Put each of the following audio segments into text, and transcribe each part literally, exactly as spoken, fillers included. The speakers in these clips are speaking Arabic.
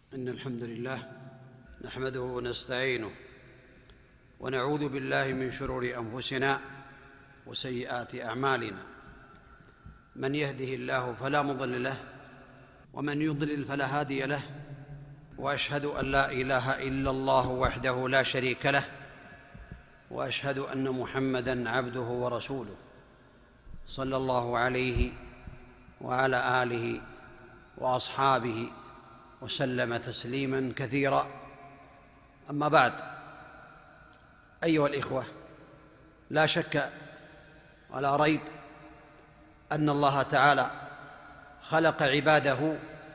إن الحمد لله نحمده ونستعينه ونعوذ بالله من شرور أنفسنا وسيئات أعمالنا. من يهده الله فلا مضل له ومن يضلل فلا هادي له، وأشهد أن لا إله إلا الله وحده لا شريك له، وأشهد أن محمدًا عبده ورسوله صلى الله عليه وعلى آله وأصحابه وسلم تسليماً كثيرا. أما بعد، أيها الإخوة، لا شك ولا ريب أن الله تعالى خلق عباده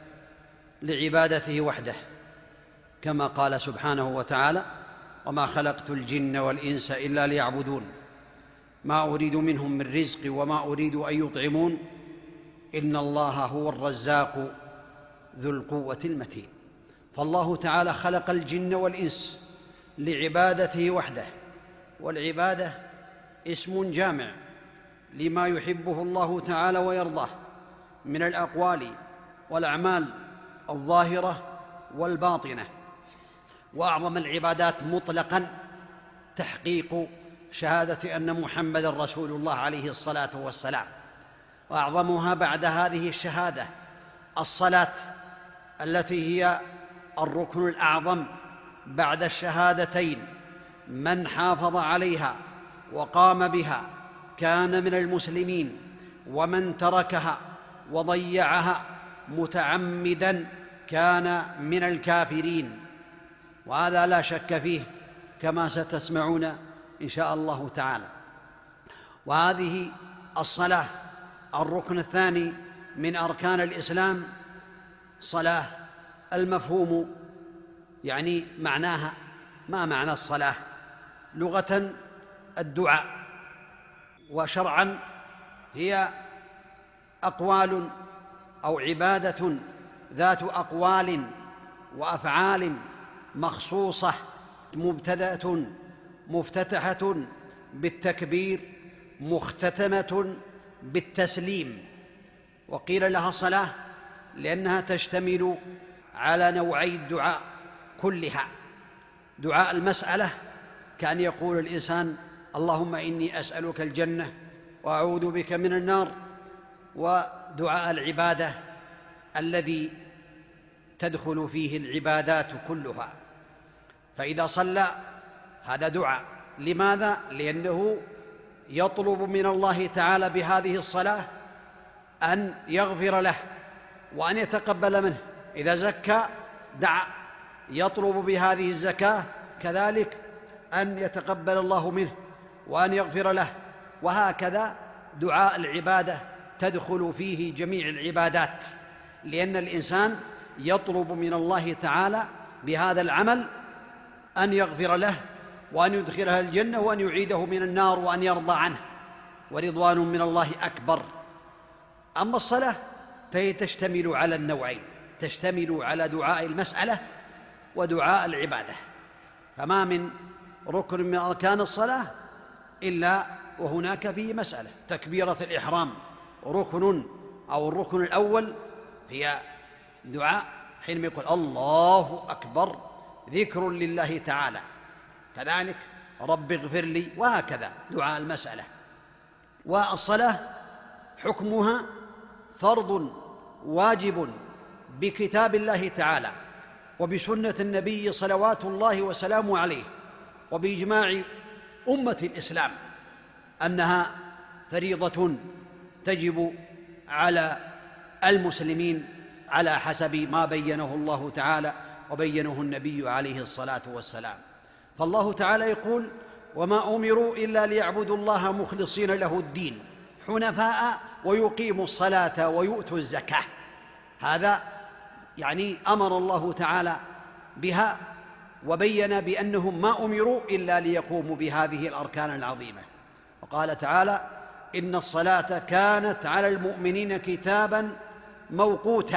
لعبادته وحده، كما قال سبحانه وتعالى: وما خلقت الجن والإنس إلا ليعبدون ما أريد منهم من رزق وما أريد أن يطعمون إن الله هو الرزاق ذو القوة المتين. فالله تعالى خلق الجن والإنس لعبادته وحده، والعبادة اسم جامع لما يحبه الله تعالى ويرضاه من الأقوال والأعمال الظاهرة والباطنة. وأعظم العبادات مطلقاً تحقيق شهادة أن محمدًا رسول الله عليه الصلاة والسلام، وأعظمها بعد هذه الشهادة الصلاة، التي هي الركن الأعظم بعد الشهادتين. من حافظ عليها وقام بها كان من المسلمين، ومن تركها وضيعها متعمداً كان من الكافرين، وهذا لا شك فيه كما ستسمعون إن شاء الله تعالى. وهذه الصلاة الركن الثاني من أركان الإسلام. صلاة المفهوم يعني معناها، ما معنى الصلاة؟ لغة الدعاء، وشرعا هي أقوال أو عبادة ذات أقوال وأفعال مخصوصة، مبتدأة مفتتحة بالتكبير، مختتمة بالتسليم. وقيل لها صلاة لأنها تشتمل على نوعي الدعاء كلها: دعاء المسألة، كأن يقول الإنسان: اللهم إني أسألك الجنة وأعوذ بك من النار. ودعاء العبادة الذي تدخل فيه العبادات كلها. فإذا صلى هذا دعاء. لماذا؟ لأنه يطلب من الله تعالى بهذه الصلاة أن يغفر له وأن يتقبل منه. إذا زكى دعا، يطلب بهذه الزكاة كذلك أن يتقبل الله منه وأن يغفر له. وهكذا دعاء العبادة تدخل فيه جميع العبادات، لأن الإنسان يطلب من الله تعالى بهذا العمل أن يغفر له وأن يدخله الجنة وأن يعيده من النار وأن يرضى عنه، ورضوان من الله أكبر. أما الصلاة فهي تشتمل على النوعين، تشتمل على دعاء المسألة ودعاء العبادة. فما من ركن من أركان الصلاة إلا وهناك فيه مسألة. تكبيرة الإحرام ركن، أو الركن الأول هي دعاء حينما يقول الله أكبر، ذكر لله تعالى. كذلك رب اغفر لي، وهكذا دعاء المسألة. والصلاة حكمها فرض واجب بكتاب الله تعالى وبسنة النبي صلوات الله وسلامه عليه، وبإجماع أمة الإسلام أنها فريضة تجب على المسلمين على حسب ما بينه الله تعالى وبينه النبي عليه الصلاة والسلام. فالله تعالى يقول: وما أمروا إلا ليعبدوا الله مخلصين له الدين حنفاء ويقيموا الصلاة ويؤتوا الزكاة. هذا يعني أمر الله تعالى بها، وبين بأنهم ما أمروا إلا ليقوموا بهذه الأركان العظيمة. وقال تعالى: إن الصلاة كانت على المؤمنين كتابا موقوتا.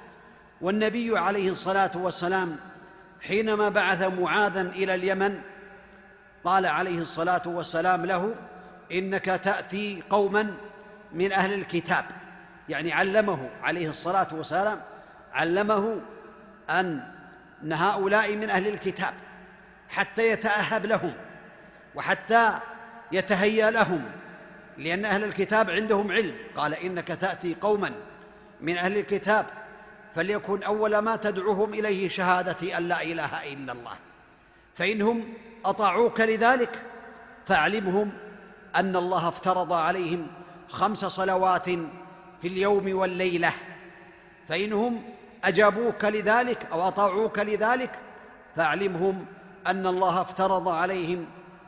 والنبي عليه الصلاة والسلام حينما بعث معاذا إلى اليمن قال عليه الصلاة والسلام له: إنك تأتي قوما من أهل الكتاب، يعني علمه عليه الصلاة والسلام علمه أن أن هؤلاء من أهل الكتاب حتى يتأهب لهم وحتى يتهيأ لهم، لأن أهل الكتاب عندهم علم. قال إنك تأتي قوما من أهل الكتاب فليكن أول ما تدعوهم إليه شهادة أن لا إله إلا الله، فإنهم أطاعوك لذلك فاعلمهم أن الله افترض عليهم خمس صلوات في اليوم والليلة، فإنهم أجابوك لذلك أو أطاعوك لذلك فاعلمهم أن الله افترض عليهم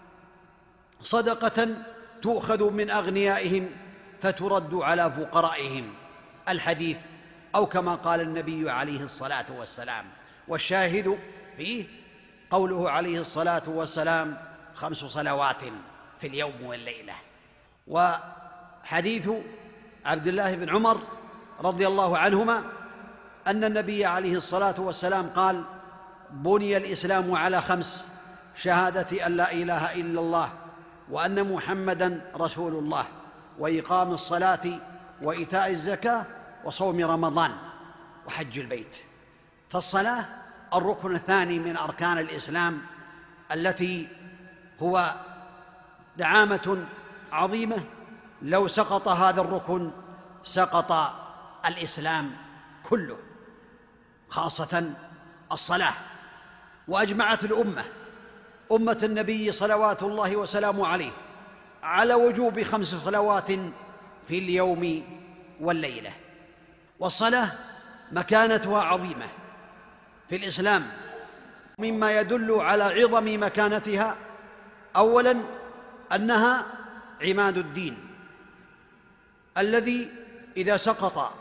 صدقة تؤخذ من أغنيائهم فترد على فقرائهم، الحديث، أو كما قال النبي عليه الصلاة والسلام. والشاهد فيه قوله عليه الصلاة والسلام خمس صلوات في اليوم والليلة. وحديث عبد الله بن عمر رضي الله عنهما أن النبي عليه الصلاة والسلام قال: بني الإسلام على خمس: شهادة أن لا إله إلا الله وأن محمدا رسول الله وإقام الصلاة وإيتاء الزكاة وصوم رمضان وحج البيت. فالصلاة الركن الثاني من أركان الإسلام، التي هو دعامة عظيمة، لو سقط هذا الركن سقط الإسلام كله، خاصة الصلاة. وأجمعت الأمة أمة النبي صلوات الله وسلامه عليه على وجوب خمس صلوات في اليوم والليلة. والصلاة مكانتها عظيمة في الإسلام، مما يدل على عظم مكانتها أولاً أنها عماد الدين، الذي إذا سقط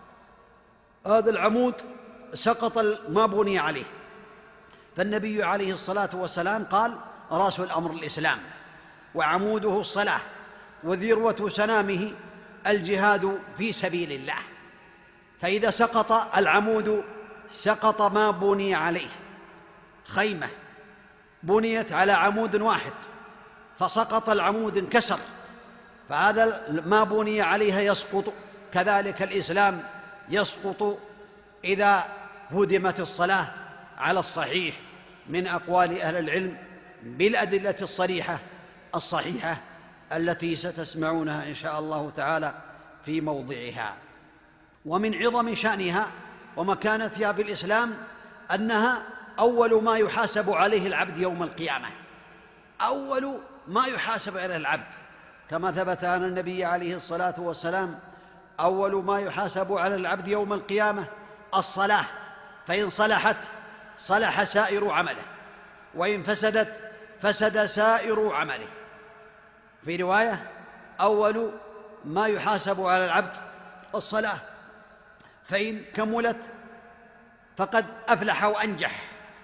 هذا العمود سقط ما بني عليه. فالنبي عليه الصلاة والسلام قال: رأس الأمر الإسلام وعموده الصلاة وذروة سنامه الجهاد في سبيل الله. فإذا سقط العمود سقط ما بني عليه. خيمة بنيت على عمود واحد فسقط العمود انكسر، فهذا ما بني عليها يسقط. كذلك الإسلام يسقط إذا هدمت الصلاة على الصحيح من أقوال أهل العلم بالأدلة الصريحة الصحيحة التي ستسمعونها إن شاء الله تعالى في موضعها. ومن عظم شأنها ومكانتها بالإسلام أنها أول ما يحاسب عليه العبد يوم القيامة، أول ما يحاسب عليه العبد، كما ثبت عن النبي عليه الصلاة والسلام: أول ما يحاسب على العبد يوم القيامة الصلاة، فإن صلحت صلح سائر عمله، وإن فسدت فسد سائر عمله. في رواية: أول ما يحاسب على العبد الصلاة، فإن كملت فقد أفلح وأنجح،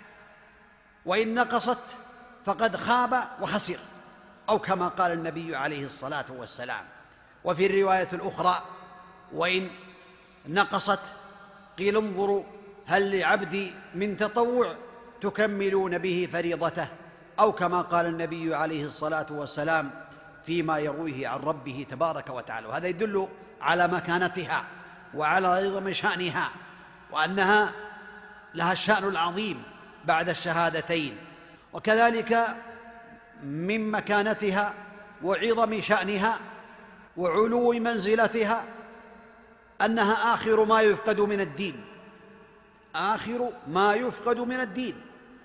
وإن نقصت فقد خاب وخسر، أو كما قال النبي عليه الصلاة والسلام. وفي الرواية الأخرى: وإن نقصت قيل انظروا هل لعبدي من تطوع تكملون به فريضته، أو كما قال النبي عليه الصلاة والسلام فيما يرويه عن ربه تبارك وتعالى. وهذا يدل على مكانتها وعلى عظم شأنها، وأنها لها الشأن العظيم بعد الشهادتين. وكذلك من مكانتها وعظم شأنها وعلو منزلتها أنها آخر ما يفقد من الدين، آخر ما يفقد من الدين،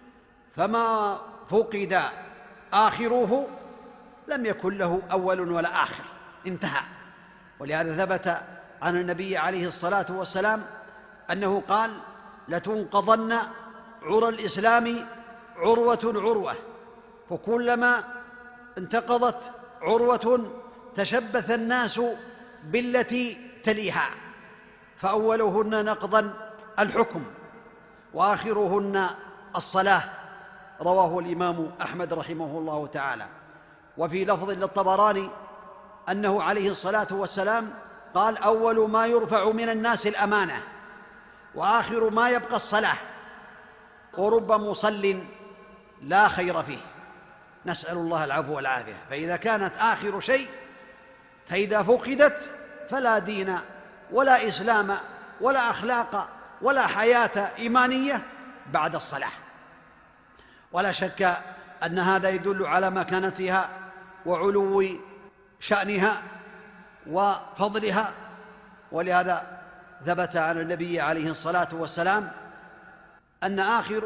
فما فقد آخره لم يكن له أول ولا آخر، انتهى. ولهذا ثبت عن النبي عليه الصلاة والسلام أنه قال: لتنقضن عرى الإسلام عروة عروة، فكلما انتقضت عروة تشبث الناس بالتي تليها، فأولهن نقضا الحكم وآخرهن الصلاة. رواه الإمام أحمد رحمه الله تعالى. وفي لفظ للطبراني أنه عليه الصلاة والسلام قال: أول ما يرفع من الناس الأمانة وآخر ما يبقى الصلاة، ورب مصل لا خير فيه. نسأل الله العفو والعافية. فإذا كانت آخر شيء، فإذا فقدت فلا دين ولا إسلام ولا أخلاق ولا حياة إيمانية بعد الصلاة. ولا شك أن هذا يدل على مكانتها وعلو شأنها وفضلها، ولهذا ثبت عن النبي عليه الصلاة والسلام أن آخر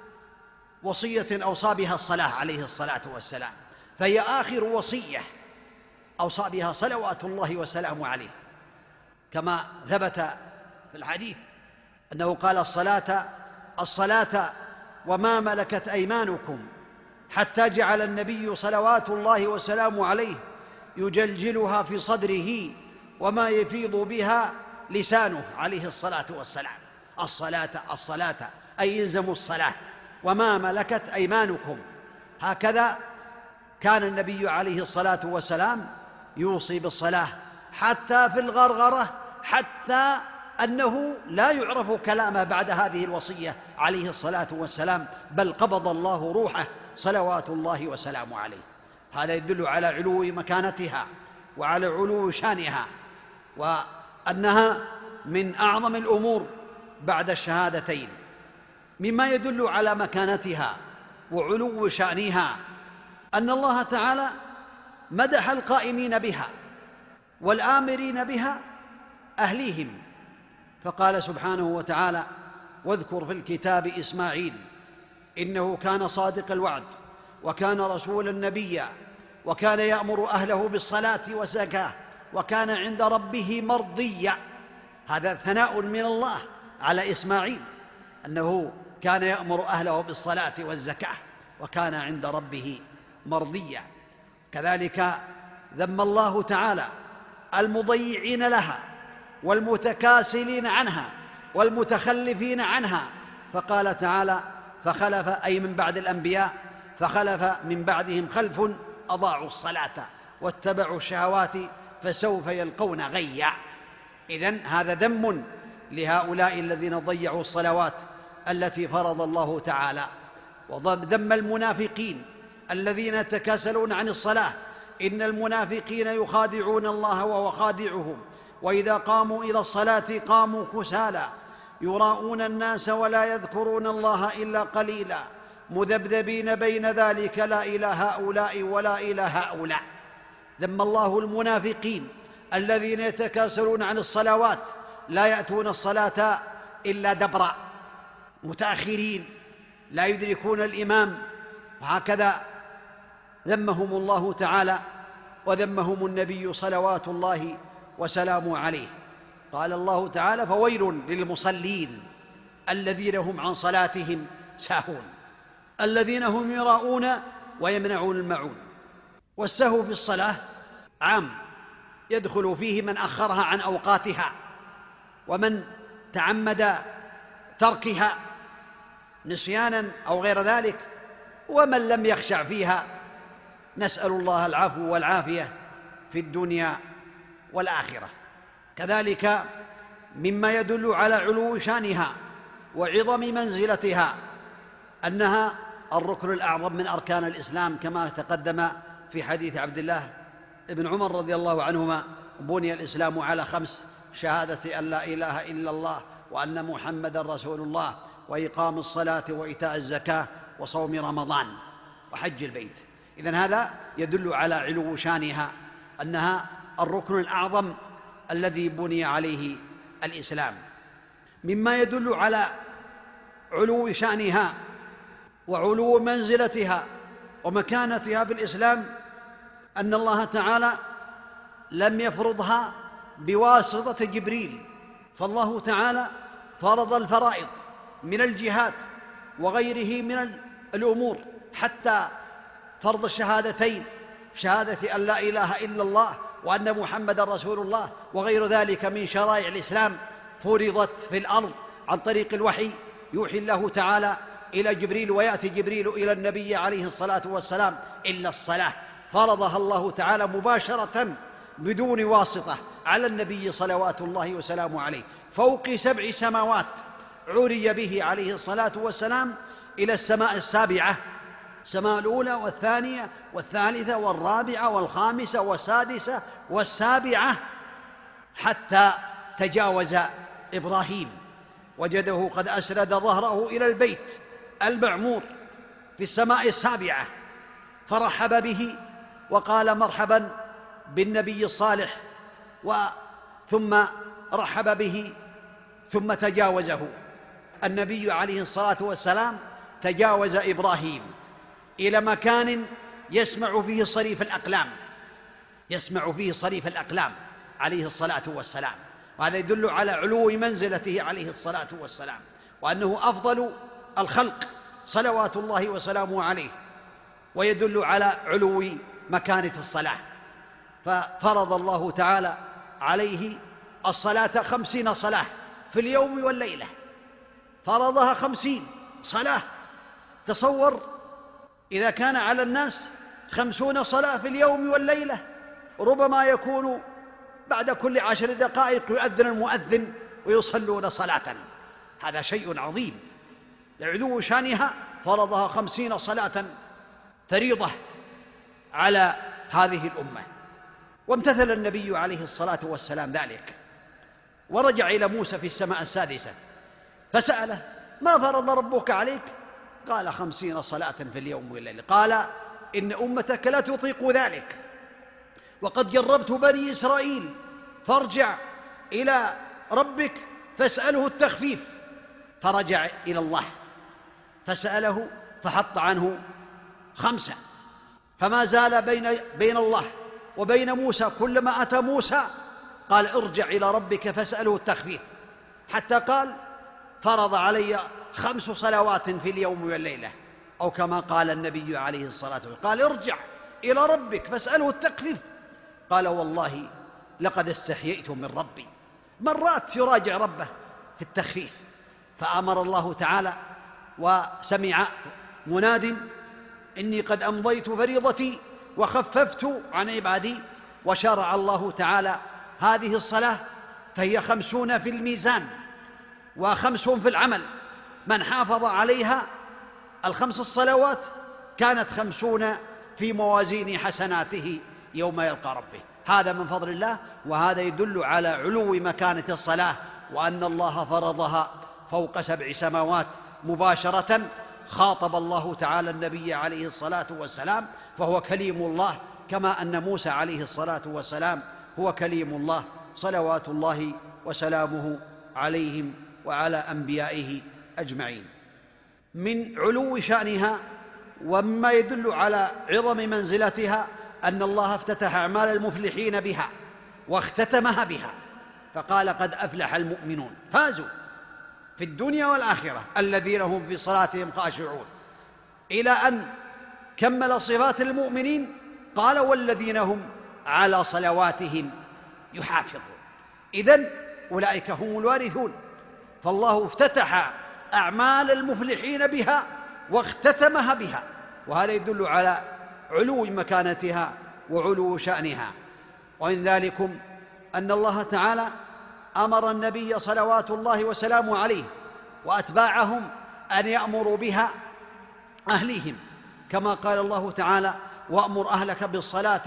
وصية أوصى بها الصلاة عليه الصلاة والسلام، فهي آخر وصية أوصى بها صلوات الله وسلامه عليه، كما ثبت في الحديث أنه قال الصلاة الصلاة وما ملكت أيمانكم، حتى جعل النبي صلوات الله وسلامه عليه يجلجلها في صدره وما يفيض بها لسانه عليه الصلاة والسلام. الصلاة الصلاة أي يلزم الصلاة، وما ملكت أيمانكم. هكذا كان النبي عليه الصلاة والسلام يوصي بالصلاة حتى في الغرغرة، حتى أنه لا يعرف كلامه بعد هذه الوصية عليه الصلاة والسلام، بل قبض الله روحه صلوات الله وسلامه عليه. هذا يدل على علو مكانتها وعلى علو شانها، وأنها من أعظم الأمور بعد الشهادتين. مما يدل على مكانتها وعلو شأنها أن الله تعالى مدح القائمين بها والآمرين بها أهليهم، فقال سبحانه وتعالى: واذكر في الكتاب إسماعيل إنه كان صادق الوعد وكان رسولا نبيا وكان يأمر أهله بالصلاة والزكاة وكان عند ربه مرضيا. هذا ثناء من الله على إسماعيل، أنه كان يأمر أهله بالصلاة والزكاة وكان عند ربه مرضيا. كذلك ذم الله تعالى المضيعين لها والمتكاسلين عنها والمتخلفين عنها، فقال تعالى: فخلف أي من بعد الأنبياء فخلف من بعدهم خلف أضاعوا الصلاة واتبعوا الشهوات فسوف يلقون غيا. إذن هذا ذم لهؤلاء الذين ضيعوا الصلوات التي فرض الله تعالى، وذم المنافقين الذين يتكاسلون عن الصلاة. إن المنافقين يخادعون الله وهو خادعهم، وإذا قاموا إلى الصلاة قاموا كسالى يراءون الناس ولا يذكرون الله إلا قليلا مذبذبين بين ذلك لا إلى هؤلاء ولا إلى هؤلاء. ذم الله المنافقين الذين يتكاسلون عن الصلوات، لا يأتون الصلاة إلا دبرا، متأخرين لا يدركون الإمام، وهكذا ذمهم الله تعالى وذمهم النبي صلوات الله وسلامه عليه. قال الله تعالى: فويل للمصلين الذين هم عن صلاتهم ساهون الذين هم يراءون ويمنعون الماعون. والسهو في الصلاة عام، يدخل فيه من أخرها عن أوقاتها ومن تعمد تركها نسيانا أو غير ذلك، ومن لم يخشع فيها. نسأل الله العفو والعافية في الدنيا والآخرة. كذلك مما يدل على علو شانها وعظم منزلتها أنها الركن الأعظم من أركان الإسلام، كما تقدم في حديث عبد الله بن عمر رضي الله عنهما: بني الإسلام على خمس: شهادة أن لا إله إلا الله وأن محمدا رسول الله وإقام الصلاة وإيتاء الزكاة وصوم رمضان وحج البيت. إذن هذا يدل على علو شانها، أنها الركن الأعظم الذي بني عليه الإسلام. مما يدل على علو شأنها وعلو منزلتها ومكانتها في الإسلام أن الله تعالى لم يفرضها بواسطة جبريل، فالله تعالى فرض الفرائض من الجهاد وغيره من الأمور، حتى فرض الشهادتين: شهادة أن لا إله إلا الله وأن محمدا رسول الله وغير ذلك من شرائع الإسلام، فرضت في الأرض عن طريق الوحي. يوحي الله تعالى إلى جبريل ويأتي جبريل إلى النبي عليه الصلاة والسلام، إلا الصلاة فرضها الله تعالى مباشرة بدون واسطة على النبي صلوات الله وسلامه عليه، فوق سبع سماوات عري به عليه الصلاة والسلام إلى السماء السابعة، السماء الأولى والثانية والثالثة والرابعة والخامسة والسادسة والسابعة، حتى تجاوز إبراهيم وجده قد أسند ظهره إلى البيت المعمور في السماء السابعة، فرحب به وقال مرحبا بالنبي الصالح، ثم رحب به ثم تجاوزه. النبي عليه الصلاة والسلام تجاوز إبراهيم إلى مكان يسمع فيه صريف الأقلام، يسمع فيه صريف الأقلام عليه الصلاة والسلام، وهذا يدل على علو منزلته عليه الصلاة والسلام، وأنه أفضل الخلق صلوات الله وسلامه عليه، ويدل على علو مكانة الصلاة. ففرض الله تعالى عليه الصلاة خمسين صلاة في اليوم والليلة، فرضها خمسين صلاة. تصور إذا كان على الناس خمسون صلاة في اليوم والليلة، ربما يكون بعد كل عشر دقائق يؤذن المؤذن ويصلون صلاة، هذا شيء عظيم. لعلو شانها فرضها خمسين صلاة فريضة على هذه الأمة. وامتثل النبي عليه الصلاة والسلام ذلك، ورجع إلى موسى في السماء السادسة فسأله: ما فرض ربك عليك؟ قال: خمسين صلاة في اليوم والليلة. قال: إن أمتك لا تطيق ذلك، وقد جربت بني إسرائيل، فارجع إلى ربك فاسأله التخفيف. فرجع إلى الله فسأله فحط عنه خمسة، فما زال بين, بين الله وبين موسى كلما أتى موسى قال: ارجع إلى ربك فاسأله التخفيف، حتى قال: فرض علي خمس صلوات في اليوم والليلة، أو كما قال النبي عليه الصلاة والسلام، قال: ارجع إلى ربك فاسأله التخفيف. قال: والله لقد استحييت من ربي. مرات يراجع ربه في التخفيف، فأمر الله تعالى وسمع مناد: إني قد أمضيت فريضتي وخففت عن عبادي. وشرع الله تعالى هذه الصلاة، فهي خمسون في الميزان وخمس في العمل. من حافظ عليها الخمس الصلوات كانت خمسون في موازين حسناته يوم يلقى ربه. هذا من فضل الله، وهذا يدل على علو مكانة الصلاة، وأن الله فرضها فوق سبع سماوات مباشرة. خاطب الله تعالى النبي عليه الصلاة والسلام، فهو كليم الله، كما أن موسى عليه الصلاة والسلام هو كليم الله، صلوات الله وسلامه عليهم وعلى أنبيائه أجمعين. من علو شأنها ومما يدل على عظم منزلتها أن الله افتتح أعمال المفلحين بها واختتمها بها، فقال: قد أفلح المؤمنون، فازوا في الدنيا والآخرة الذين هم في صلاتهم خاشعون، إلى أن كمل صفات المؤمنين قال: والذين هم على صلواتهم يحافظون. إذن أولئك هم الوارثون. فالله افتتح أعمال المفلحين بها واختتمها بها، وهذا يدل على علو مكانتها وعلو شأنها. ومن ذلكم أن الله تعالى أمر النبي صلوات الله وسلامه عليه وأتباعهم أن يأمروا بها أهليهم، كما قال الله تعالى: وأمر أهلك بالصلاة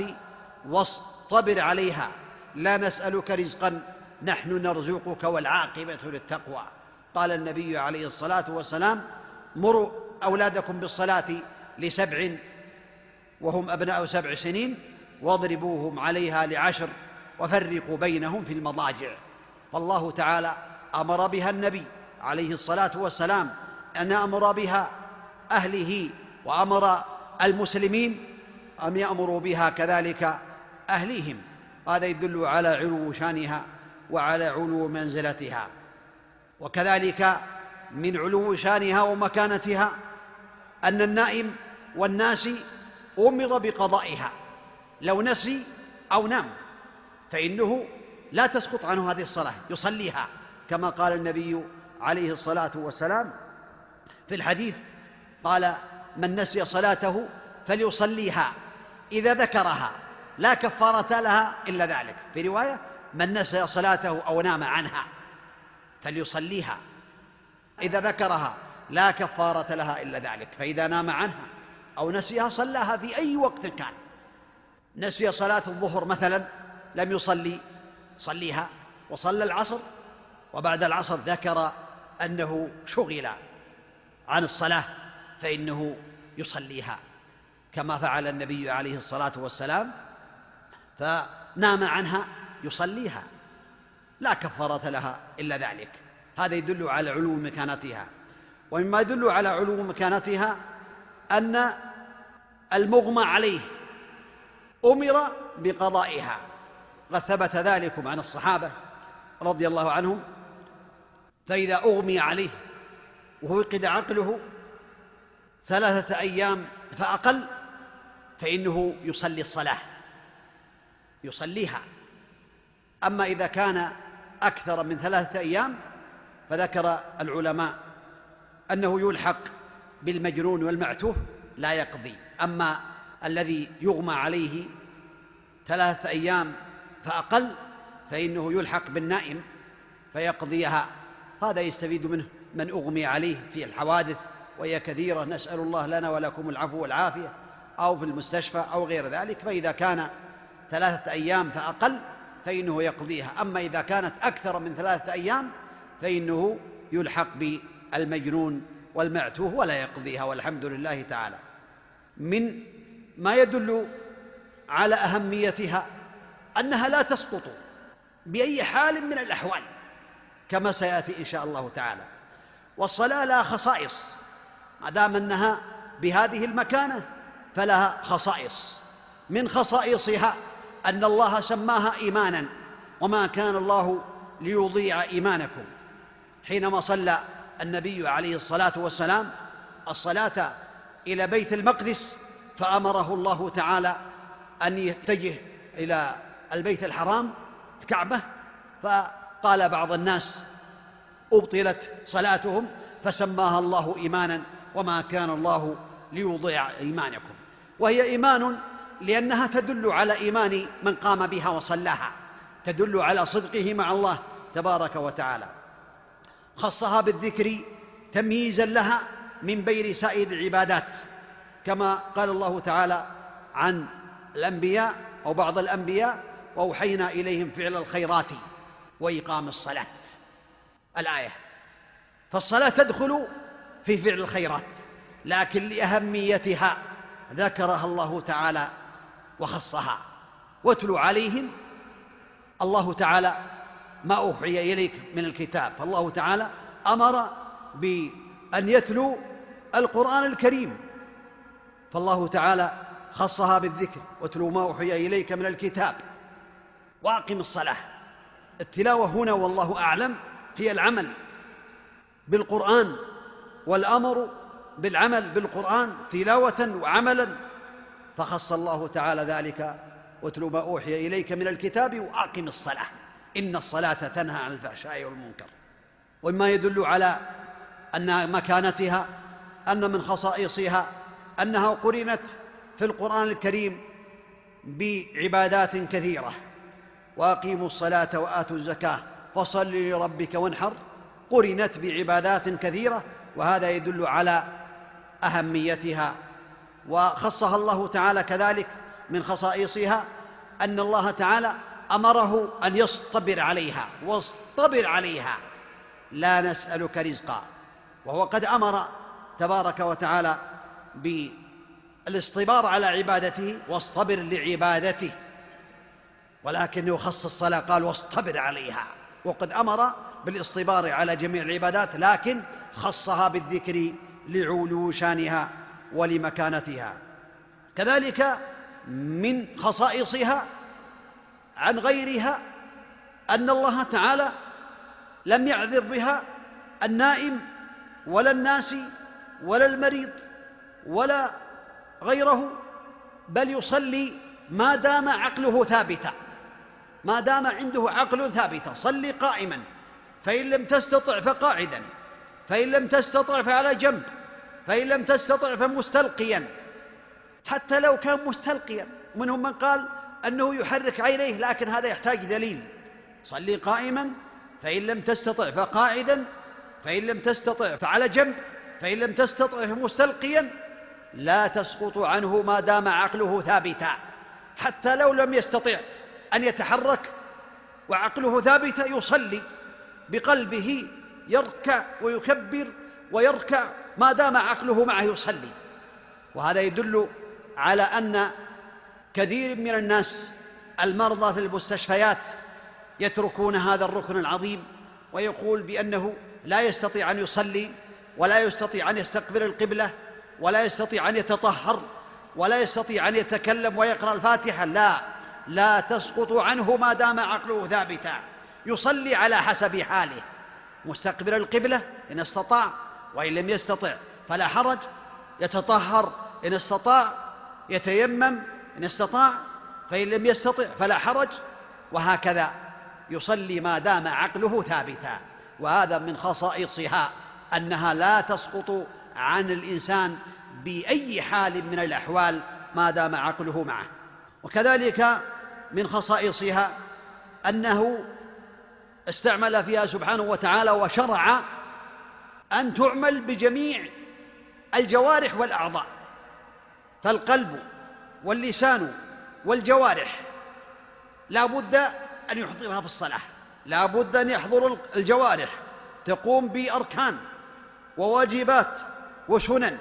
واصطبر عليها لا نسألك رزقا نحن نرزقك والعاقبة للتقوى. قال النبي عليه الصلاة والسلام: مروا أولادكم بالصلاة لسبع وهم أبناء سبع سنين، واضربوهم عليها لعشر، وفرقوا بينهم في المضاجع. فالله تعالى أمر بها النبي عليه الصلاة والسلام أن يأمر بها أهله، وأمر المسلمين أن يأمروا بها كذلك أهليهم. هذا يدل على علو شانها وعلى علو منزلتها. وكذلك من علو شانها ومكانتها أن النائم والناسي أمر بقضائها، لو نسي أو نام فإنه لا تسقط عنه هذه الصلاة، يصليها، كما قال النبي عليه الصلاة والسلام في الحديث، قال: من نسي صلاته فليصليها إذا ذكرها لا كفارة لها إلا ذلك. في رواية: من نسي صلاته أو نام عنها فليصليها إذا ذكرها لا كفارة لها إلا ذلك. فإذا نام عنها أو نسيها صلاها في أي وقت كان. نسي صلاة الظهر مثلا لم يصلي، صليها. وصلى العصر وبعد العصر ذكر أنه شغل عن الصلاة فإنه يصليها، كما فعل النبي عليه الصلاة والسلام، فنام عنها يصليها لا كفارة لها إلا ذلك. هذا يدل على علو مكانتها. ومما يدل على علو مكانتها أن المغمى عليه أمر بقضائها، قد ثبت ذلك عن الصحابة رضي الله عنهم، فإذا أغمي عليه وفقد عقله ثلاثة أيام فأقل فإنه يصلي الصلاة يصليها. أما إذا كان أكثر من ثلاثة أيام فذكر العلماء أنه يلحق بالمجنون والمعتوه لا يقضي. أما الذي يغمى عليه ثلاثة أيام فأقل فإنه يلحق بالنائم فيقضيها. هذا يستفيد منه من أغمي عليه في الحوادث وهي كثيرة، نسأل الله لنا ولكم العفو والعافية، أو في المستشفى أو غير ذلك، فإذا كان ثلاثة أيام فأقل فإنه يقضيها. أما إذا كانت أكثر من ثلاثة أيام فإنه يلحق بالمجنون والمعتوه ولا يقضيها، والحمد لله تعالى. من ما يدل على أهميتها أنها لا تسقط بأي حال من الأحوال كما سيأتي إن شاء الله تعالى. والصلاة لها خصائص، ما دام أنها بهذه المكانة فلها خصائص. من خصائصها أن الله سماها إيمانا، وما كان الله ليضيع إيمانكم، حينما صلى النبي عليه الصلاة والسلام الصلاة إلى بيت المقدس فأمره الله تعالى أن يتجه إلى البيت الحرام الكعبة، فقال بعض الناس أبطلت صلاتهم فسماها الله إيمانا، وما كان الله ليضيع إيمانكم. وهي إيمان لأنها تدل على إيمان من قام بها وصلاها، تدل على صدقه مع الله تبارك وتعالى. خصها بالذكر تمييزا لها من بين سائر العبادات، كما قال الله تعالى عن الأنبياء أو بعض الأنبياء: وأوحينا إليهم فعل الخيرات وإقام الصلاة، الآية. فالصلاة تدخل في فعل الخيرات، لكن لأهميتها ذكرها الله تعالى وخصها. واتل عليهم، الله تعالى ما أوحي إليك من الكتاب، فالله تعالى أمر بأن يتلو القرآن الكريم، فالله تعالى خصها بالذكر: واتلو ما أوحي إليك من الكتاب وأقم الصلاة. التلاوة هنا والله أعلم هي العمل بالقرآن، والأمر بالعمل بالقرآن تلاوة وعملا، فخص الله تعالى ذلك: واتلو ما أوحي إليك من الكتاب وأقم الصلاة إن الصلاة تنهى عن الفحشاء والمنكر. ومما يدل على أن مكانتها أن من خصائصها أنها قرنت في القرآن الكريم بعبادات كثيرة: وأقيموا الصلاة وآتوا الزكاة فصل لربك وانحر، قرنت بعبادات كثيرة، وهذا يدل على أهميتها. وخصها الله تعالى كذلك من خصائصها أن الله تعالى أمره أن يصطبر عليها، واصطبر عليها لا نسألك رزقا، وهو قد أمر تبارك وتعالى بالاصطبار على عبادته واصطبر لعبادته، ولكنه خص الصلاة قال: واصطبر عليها، وقد أمر بالاصطبار على جميع العبادات، لكن خصها بالذكر لعلو شانها ولمكانتها. كذلك من خصائصها عن غيرها أن الله تعالى لم يعذر بها النائم ولا الناسي ولا المريض ولا غيره، بل يصلي ما دام عقله ثابتا، ما دام عنده عقل ثابتا. صلي قائما، فإن لم تستطع فقاعدا، فإن لم تستطع فعلى جنب، فإن لم تستطع فمستلقيا، حتى لو كان مستلقيا. منهم من قال أنه يحرك عينيه، لكن هذا يحتاج دليل. صلي قائما، فإن لم تستطع فقاعدا، فإن لم تستطع فعلى جنب، فإن لم تستطع فمستلقيا، لا تسقط عنه ما دام عقله ثابتا. حتى لو لم يستطع أن يتحرك وعقله ثابت يصلي بقلبه يركع ويكبر ويركع ما دام عقله معه يصلي. وهذا يدل على أن كثير من الناس المرضى في المستشفيات يتركون هذا الركن العظيم، ويقول بأنه لا يستطيع أن يصلي ولا يستطيع أن يستقبل القبلة ولا يستطيع أن يتطهر ولا يستطيع أن يتكلم ويقرأ الفاتحة. لا لا تسقط عنه ما دام عقله ثابتا، يصلي على حسب حاله، مستقبل القبلة إن استطاع، وإن لم يستطع فلا حرج، يتطهر إن استطاع، يتيمم إن استطاع، فإن لم يستطع فلا حرج، وهكذا يصلي ما دام عقله ثابتا. وهذا من خصائصها أنها لا تسقط عن الإنسان بأي حال من الأحوال ما دام عقله معه. وكذلك من خصائصها أنه استعمل فيها سبحانه وتعالى وشرع أن تعمل بجميع الجوارح والأعضاء، فالقلب واللسان والجوارح لا بد أن يحضرها في الصلاة، لا بد أن يحضر الجوارح، تقوم بأركان وواجبات وسنن،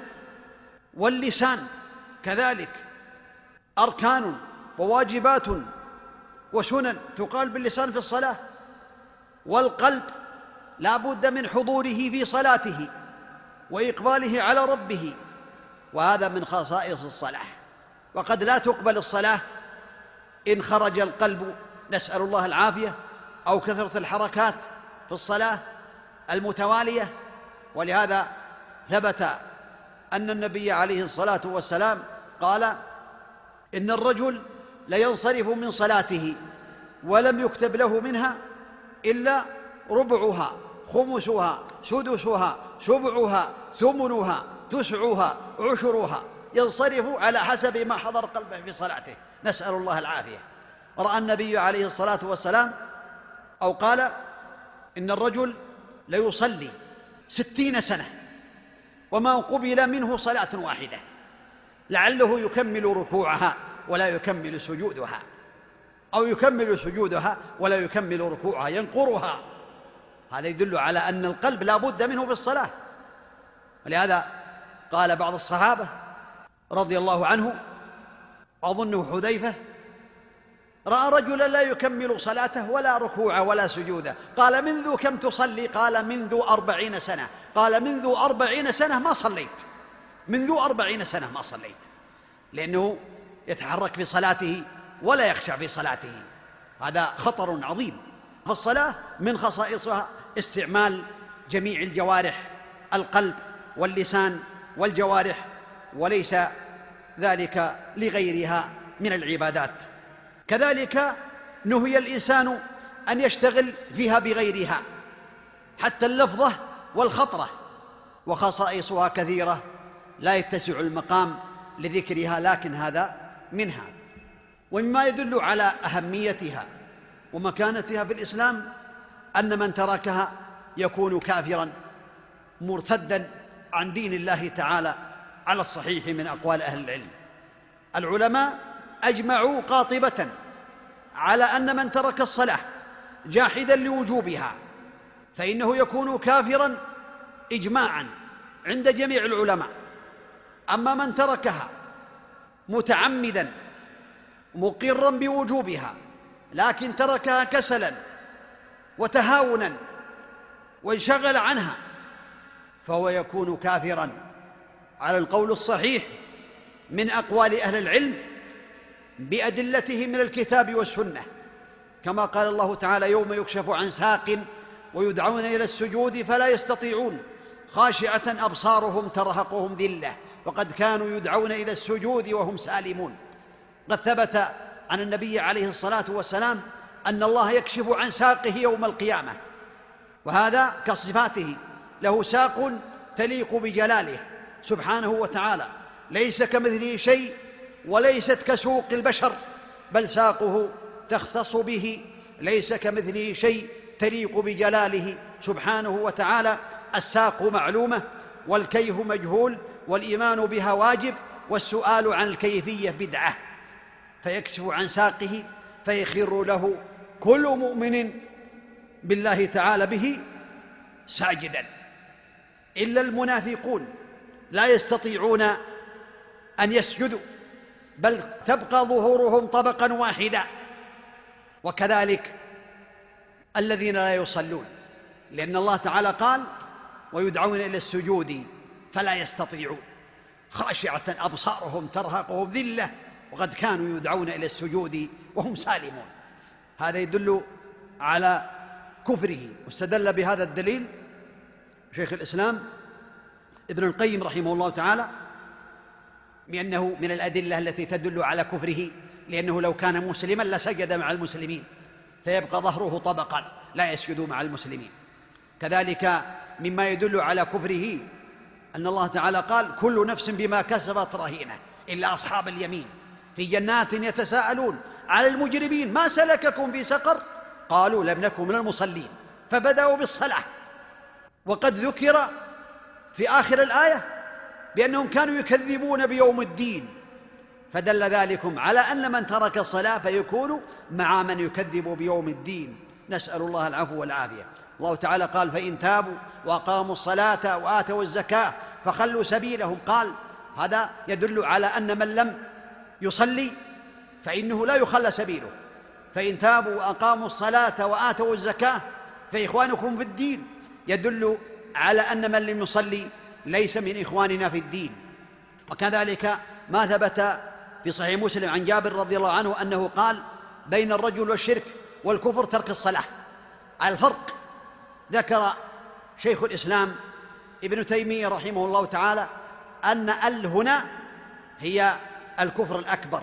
واللسان كذلك أركان وواجبات وسنن تقال باللسان في الصلاة، والقلب لا بد من حضوره في صلاته وإقباله على ربه، وهذا من خصائص الصلاة. وقد لا تقبل الصلاة إن خرج القلب، نسأل الله العافية، أو كثرة الحركات في الصلاة المتوالية. ولهذا ثبت أن النبي عليه الصلاة والسلام قال: إن الرجل لينصرف من صلاته ولم يكتب له منها إلا ربعها، خمسها، سدسها، سبعها، ثمنها، تسعها، عشرها، ينصرف على حسب ما حضر قلبه في صلاته، نسأل الله العافية. رأى النبي عليه الصلاة والسلام أو قال: إن الرجل ليصلي ستين سنة وما قبل منه صلاة واحدة، لعله يكمل ركوعها ولا يكمل سجودها، أو يكمل سجودها ولا يكمل ركوعها، ينقرها. هذا يدل على أن القلب لا بد منه في الصلاة. ولهذا قال بعض الصحابة رضي الله عنه، أظنه حذيفة، رأى رجلا لا يكمل صلاته ولا ركوع ولا سجوده، قال: منذ كم تصلي؟ قال: منذ أربعين سنة. قال: منذ أربعين سنة ما صليت، منذ أربعين سنة ما صليت، لأنه يتحرك في صلاته ولا يخشع في صلاته. هذا خطر عظيم. فالصلاة من خصائصها استعمال جميع الجوارح، القلب واللسان والجوارح، وليس ذلك لغيرها من العبادات. كذلك نهي الإنسان أن يشتغل فيها بغيرها، حتى اللفظة والخطرة، وخصائصها كثيرة لا يتسع المقام لذكرها، لكن هذا منها. ومما يدل على أهميتها ومكانتها في الإسلام أن من تركها يكون كافرا مرتدا عن دين الله تعالى على الصحيح من أقوال أهل العلم. العلماء أجمعوا قاطبة على أن من ترك الصلاة جاحدا لوجوبها فإنه يكون كافرا إجماعا عند جميع العلماء. أما من تركها متعمدا مقرا بوجوبها لكن تركها كسلا وتهاونا وانشغل عنها فهو يكون كافرا على القول الصحيح من أقوال أهل العلم بأدلته من الكتاب والسنة، كما قال الله تعالى: يوم يكشف عن ساق ويدعون إلى السجود فلا يستطيعون خاشعة أبصارهم ترهقهم ذلة وقد كانوا يدعون إلى السجود وهم سالمون. قد ثبت عن النبي عليه الصلاة والسلام أن الله يكشف عن ساقه يوم القيامة، وهذا كصفاته، له ساق تليق بجلاله سبحانه وتعالى، ليس كمثله شيء وليست كسوق البشر، بل ساقه تختص به، ليس كمثله شيء تليق بجلاله سبحانه وتعالى. الساق معلومة والكيف مجهول والإيمان بها واجب والسؤال عن الكيفية بدعة، فيكشف عن ساقه فيخر له كل مؤمن بالله تعالى به ساجدا، إلا المنافقون لا يستطيعون أن يسجدوا، بل تبقى ظهورهم طبقا واحدا. وكذلك الذين لا يصلون، لأن الله تعالى قال: ويدعون إلى السجود فلا يستطيعون، خاشعة أبصارهم ترهقهم ذلة وقد كانوا يدعون إلى السجود وهم سالمون. هذا يدل على كفره. واستدل بهذا الدليل شيخ الإسلام ابن القيم رحمه الله تعالى بأنه من الأدلة التي تدل على كفره، لأنه لو كان مسلما لسجد مع المسلمين، فيبقى ظهره طبقا لا يسجد مع المسلمين. كذلك مما يدل على كفره أن الله تعالى قال: كل نفس بما كسبت رهينة إلا أصحاب اليمين في جنات يتساءلون على المجرمين ما سلككم في سقر قالوا لم نكن من المصلين فبدأوا بالصلاة. وقد ذكر في آخر الآية بأنهم كانوا يكذبون بيوم الدين، فدل ذلكم على أن من ترك الصلاة فيكون مع من يكذب بيوم الدين، نسأل الله العفو والعافية. الله تعالى قال: فإن تابوا وأقاموا الصلاة وآتوا الزكاة فخلوا سبيلهم. قال هذا يدل على أن من لم يصلي فإنه لا يخلى سبيله. فإن تابوا وأقاموا الصلاة وآتوا الزكاة فإخوانكم في الدين، يدل على أن من لم يصلي ليس من إخواننا في الدين. وكذلك ما ثبت في صحيح مسلم عن جابر رضي الله عنه أنه قال: بين الرجل والشرك والكفر ترك الصلاة. على الفرق ذكر شيخ الإسلام ابن تيمية رحمه الله تعالى أن ال هنا هي الكفر الأكبر،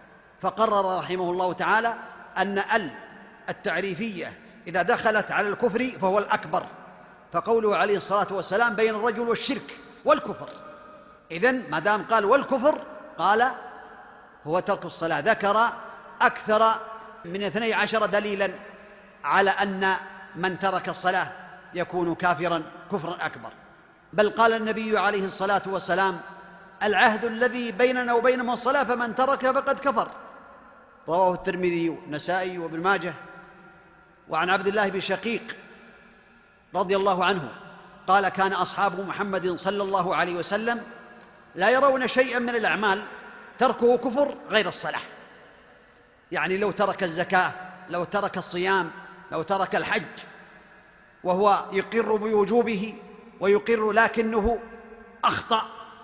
فقرر رحمه الله تعالى أن ال التعريفية إذا دخلت على الكفر فهو الأكبر، فقوله عليه الصلاة والسلام بين الرجل والشرك والكفر، إذن ما دام قال والكفر قال هو ترك الصلاة. ذكر أكثر من اثني عشر دليلا على أن من ترك الصلاة يكون كافرا كفرا أكبر. بل قال النبي عليه الصلاة والسلام: العهد الذي بيننا وبينهم الصلاة فمن ترك فقد كفر. رواه الترمذي والنسائي وابن ماجه. وعن عبد الله بن شقيق رضي الله عنه قال: كان أصحاب محمد صلى الله عليه وسلم لا يرون شيئا من الأعمال تركه كفر غير الصلاة. يعني لو ترك الزكاة، لو ترك الصيام، لو ترك الحج وهو يقر بوجوبه ويقر لكنه أخطأ،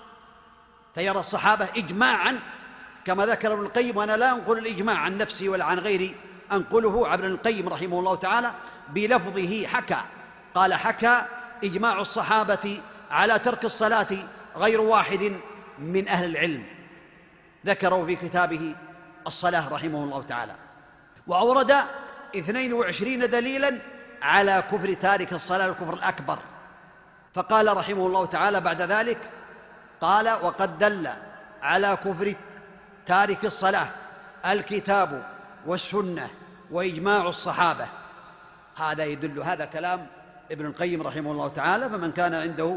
فيرى الصحابة إجماعا كما ذكر ابن القيم، وأنا لا أنقل الإجماع عن نفسي ولا عن غيري، أنقله عن ابن القيم رحمه الله تعالى بلفظه حكى، قال: حكى إجماع الصحابة على ترك الصلاة غير واحد من أهل العلم، ذكروا في كتابه الصلاة رحمه الله تعالى. وأورد اثنين وعشرين دليلا على كفر تارك الصلاة الكفر الأكبر. فقال رحمه الله تعالى بعد ذلك قال: وقد دل على كفر تارك الصلاة الكتاب والسنة وإجماع الصحابة. هذا يدل، هذا كلام ابن القيم رحمه الله تعالى، فمن كان عنده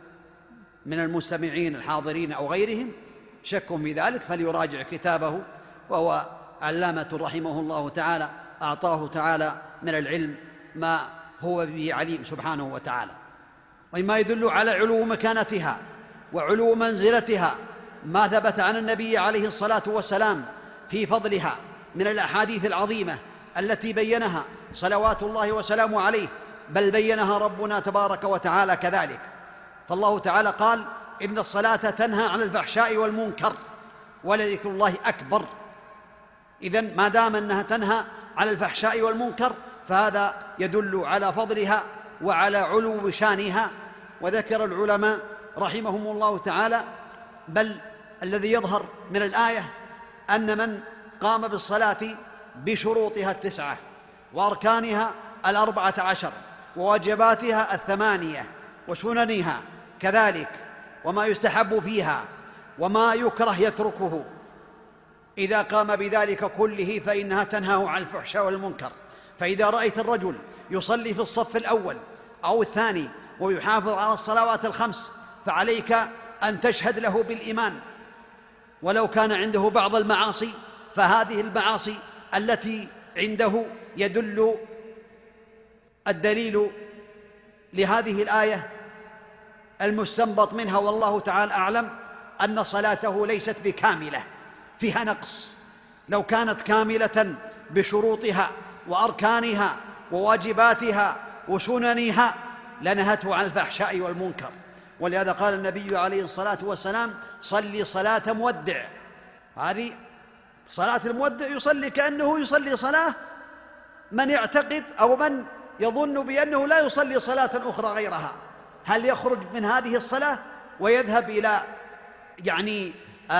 من المستمعين الحاضرين أو غيرهم شك في ذلك فليراجع كتابه، وهو علامة رحمه الله تعالى أعطاه تعالى من العلم ما هو به عليم سبحانه وتعالى. وما يدل على علو مكانتها وعلو منزلتها ما ثبت عن النبي عليه الصلاة والسلام في فضلها من الأحاديث العظيمة التي بينها صلوات الله وسلامه عليه، بل بينها ربنا تبارك وتعالى كذلك. فالله تعالى قال: إن الصلاة تنهى عن الفحشاء والمنكر ولذكر الله أكبر. إذن ما دام أنها تنهى عن الفحشاء والمنكر فهذا يدل على فضلها وعلى علو شانها. وذكر العلماء رحمهم الله تعالى بل الذي يظهر من الآية أن من قام بالصلاة بشروطها التسعة وأركانها الأربعة عشر وواجباتها الثمانية وسننها كذلك وما يستحب فيها وما يكره يتركه، إذا قام بذلك كله فإنها تنهاه عن الفحشاء والمنكر. فإذا رأيت الرجل يصلي في الصف الأول أو الثاني ويحافظ على الصلوات الخمس فعليك أن تشهد له بالإيمان، ولو كان عنده بعض المعاصي فهذه المعاصي التي عنده يدل الدليل لهذه الآية المستنبط منها والله تعالى أعلم أن صلاته ليست بكاملة، فيها نقص. لو كانت كاملة بشروطها وأركانها وواجباتها وسننها لنهته عن الفحشاء والمنكر. ولهذا قال النبي عليه الصلاة والسلام: صلي صلاة مودع. هذه صلاة المودع يصلي كأنه يصلي صلاة من يعتقد أو من يظن بأنه لا يصلي صلاة أخرى غيرها. هل يخرج من هذه الصلاة ويذهب إلى يعني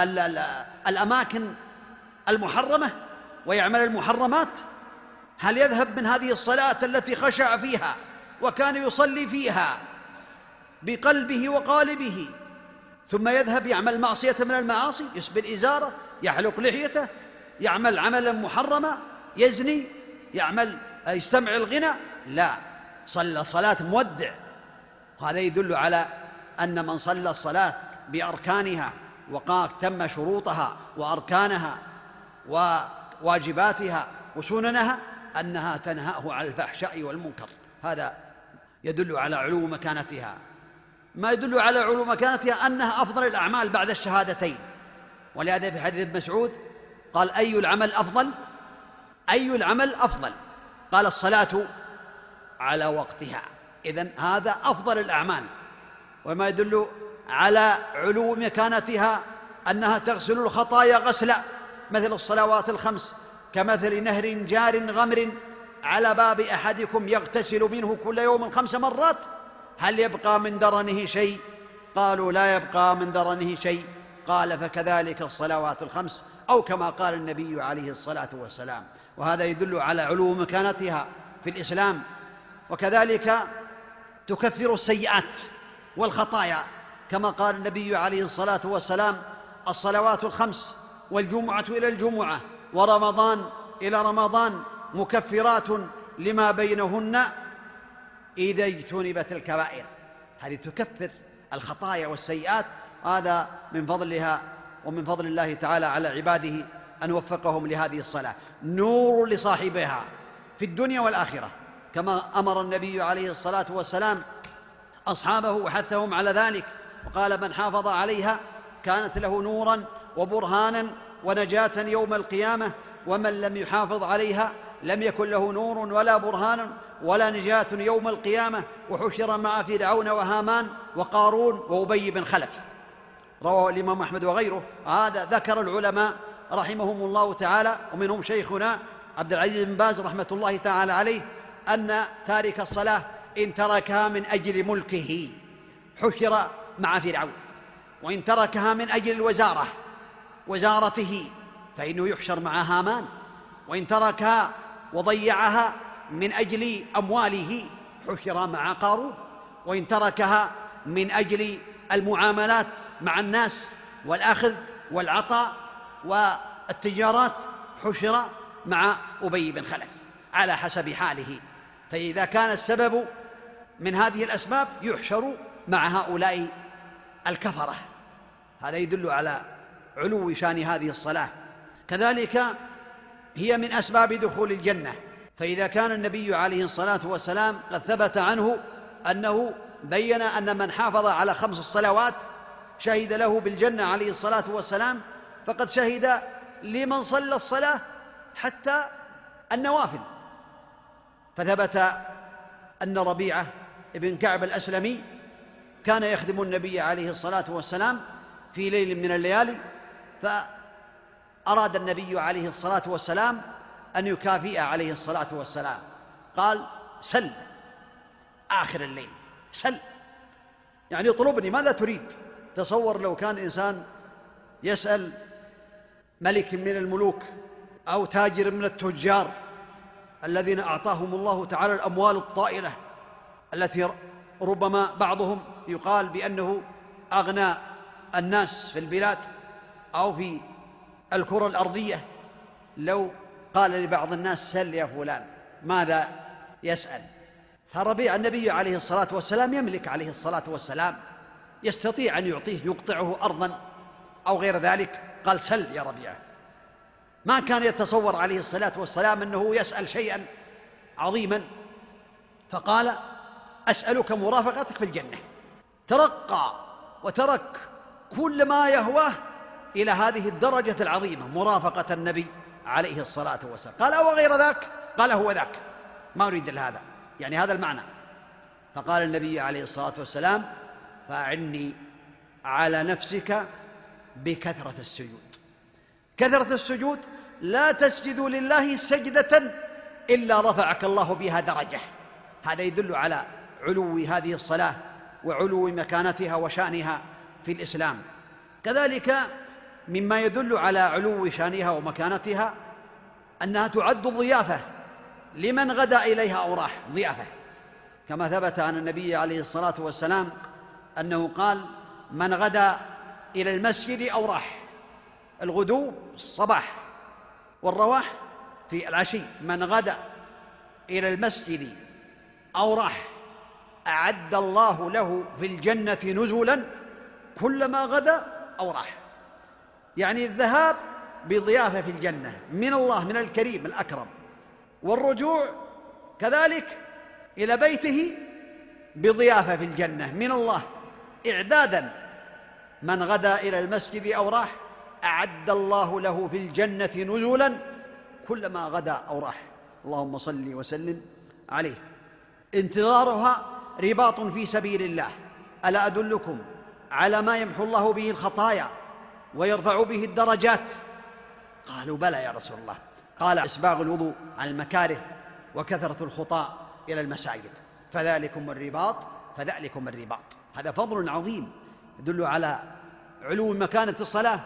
الأماكن المحرمة ويعمل المحرمات؟ هل يذهب من هذه الصلاة التي خشع فيها وكان يصلي فيها بقلبه وقالبه ثم يذهب يعمل معصية من المعاصي، يسبل إزارة، يحلق لحيته، يعمل عملا محرما، يزني، يعمل يستمع الغنى؟ لا، صلى صلاة مودع. وهذا يدل على أن من صلى الصلاة بأركانها وتم شروطها وأركانها وواجباتها وسننها أنها تنهاه عن الفحشاء والمنكر. هذا يدل على علو مكانتها. ما يدل على علو مكانتها أنها أفضل الأعمال بعد الشهادتين. ولهذا في حديث ابن مسعود قال: أي العمل أفضل؟ أي العمل أفضل؟ قال: الصلاة على وقتها. إذن هذا أفضل الأعمال. وما يدل على علو مكانتها أنها تغسل الخطايا غسلا، مثل الصلوات الخمس كمثل نهر جار غمر على باب أحدكم يغتسل منه كل يوم خمس مرات هل يبقى من درنه شيء؟ قالوا: لا يبقى من درنه شيء. قال: فكذلك الصلوات الخمس، أو كما قال النبي عليه الصلاة والسلام. وهذا يدل على علو مكانتها في الإسلام. وكذلك تكفر السيئات والخطايا كما قال النبي عليه الصلاة والسلام: الصلوات الخمس والجمعة إلى الجمعة ورمضان إلى رمضان مكفرات لما بينهن إذا اجتنبت الكبائر. هذه تكفر الخطايا والسيئات. هذا من فضلها ومن فضل الله تعالى على عباده أن وفقهم لهذه الصلاة، نور لصاحبها في الدنيا والآخرة، كما أمر النبي عليه الصلاة والسلام أصحابه وحثهم على ذلك، وقال: من حافظ عليها كانت له نورا وبرهانا ونجاة يوم القيامة، ومن لم يحافظ عليها لم يكن له نور ولا برهان ولا نجاة يوم القيامة، وحشر مع فرعون وهامان وقارون وأبي بن خلف. رواه الإمام أحمد وغيره. هذا ذكر العلماء رحمهم الله تعالى، ومنهم شيخنا عبد العزيز بن باز رحمة الله تعالى عليه، أن تارك الصلاة إن تركها من أجل ملكه حشر مع فرعون، وإن تركها من أجل الوزارة وزارته فإنه يحشر مع هامان، وإن تركها وضيعها من أجل أمواله حشر مع قارون، وإن تركها من أجل المعاملات مع الناس والأخذ والعطاء والتجارات حشر مع أبي بن خلف، على حسب حاله. فإذا كان السبب من هذه الأسباب يحشر مع هؤلاء الكفرة. هذا يدل على علو شان هذه الصلاة. كذلك هي من أسباب دخول الجنة. فإذا كان النبي عليه الصلاة والسلام قد ثبت عنه أنه بين أن من حافظ على خمس الصلوات شهد له بالجنة عليه الصلاة والسلام، فقد شهد لمن صلى الصلاة حتى النوافل. فثبت أن ربيعة ابن كعب الأسلمي كان يخدم النبي عليه الصلاة والسلام في ليل من الليالي، فأراد النبي عليه الصلاة والسلام أن يكافئ عليه الصلاة والسلام، قال: سل آخر الليل، سل، يعني اطلبني، ماذا تريد؟ تصور لو كان إنسان يسأل ملك من الملوك أو تاجر من التجار الذين أعطاهم الله تعالى الأموال الطائلة التي ربما بعضهم يقال بأنه أغنى الناس في البلاد أو في الكرة الأرضية، لو قال لبعض الناس: سل يا فلان، ماذا يسأل؟ فربيع النبي عليه الصلاة والسلام يملك عليه الصلاة والسلام، يستطيع أن يعطيه، يقطعه أرضا أو غير ذلك. قال: سل يا ربيعة. ما كان يتصور عليه الصلاة والسلام أنه يسأل شيئا عظيما، فقال: أسألك مرافقتك في الجنة. ترقى وترك كل ما يهواه إلى هذه الدرجة العظيمة، مرافقة النبي عليه الصلاة والسلام. قال أو غير ذاك؟ قال هو ذاك، ما أريد إلا هذا، يعني هذا المعنى. فقال النبي عليه الصلاة والسلام فأعني على نفسك بكثرة السجود. كثرة السجود، لا تسجد لله سجدة إلا رفعك الله بها درجة. هذا يدل على علو هذه الصلاة وعلو مكانتها وشأنها في الإسلام. كذلك مما يدل على علو شأنها ومكانتها أنها تعد ضيافة لمن غدا إليها أو راح، ضيافة، كما ثبت عن النبي عليه الصلاة والسلام أنه قال من غدا إلى المسجد أو راح، الغدو الصباح والرواح في العشي، من غدا إلى المسجد أو راح أعد الله له في الجنة نزلا كلما غدا أو راح. يعني الذهاب بضيافة في الجنة من الله، من الكريم الأكرم، والرجوع كذلك إلى بيته بضيافة في الجنة من الله إعدادا. من غدا إلى المسجد أو راح أعد الله له في الجنة نزلا كلما غدا أو راح. اللهم صل وسلم عليه. انتظارها رباط في سبيل الله. ألا أدلكم على ما يمحو الله به الخطايا ويرفع به الدرجات؟ قالوا بلى يا رسول الله. قال إسباغ الوضوء على المكاره وكثرة الخطاء إلى المساجد، فذلكم الرباط فذلكم الرباط. هذا فضل عظيم يدل على علو مكانة الصلاة.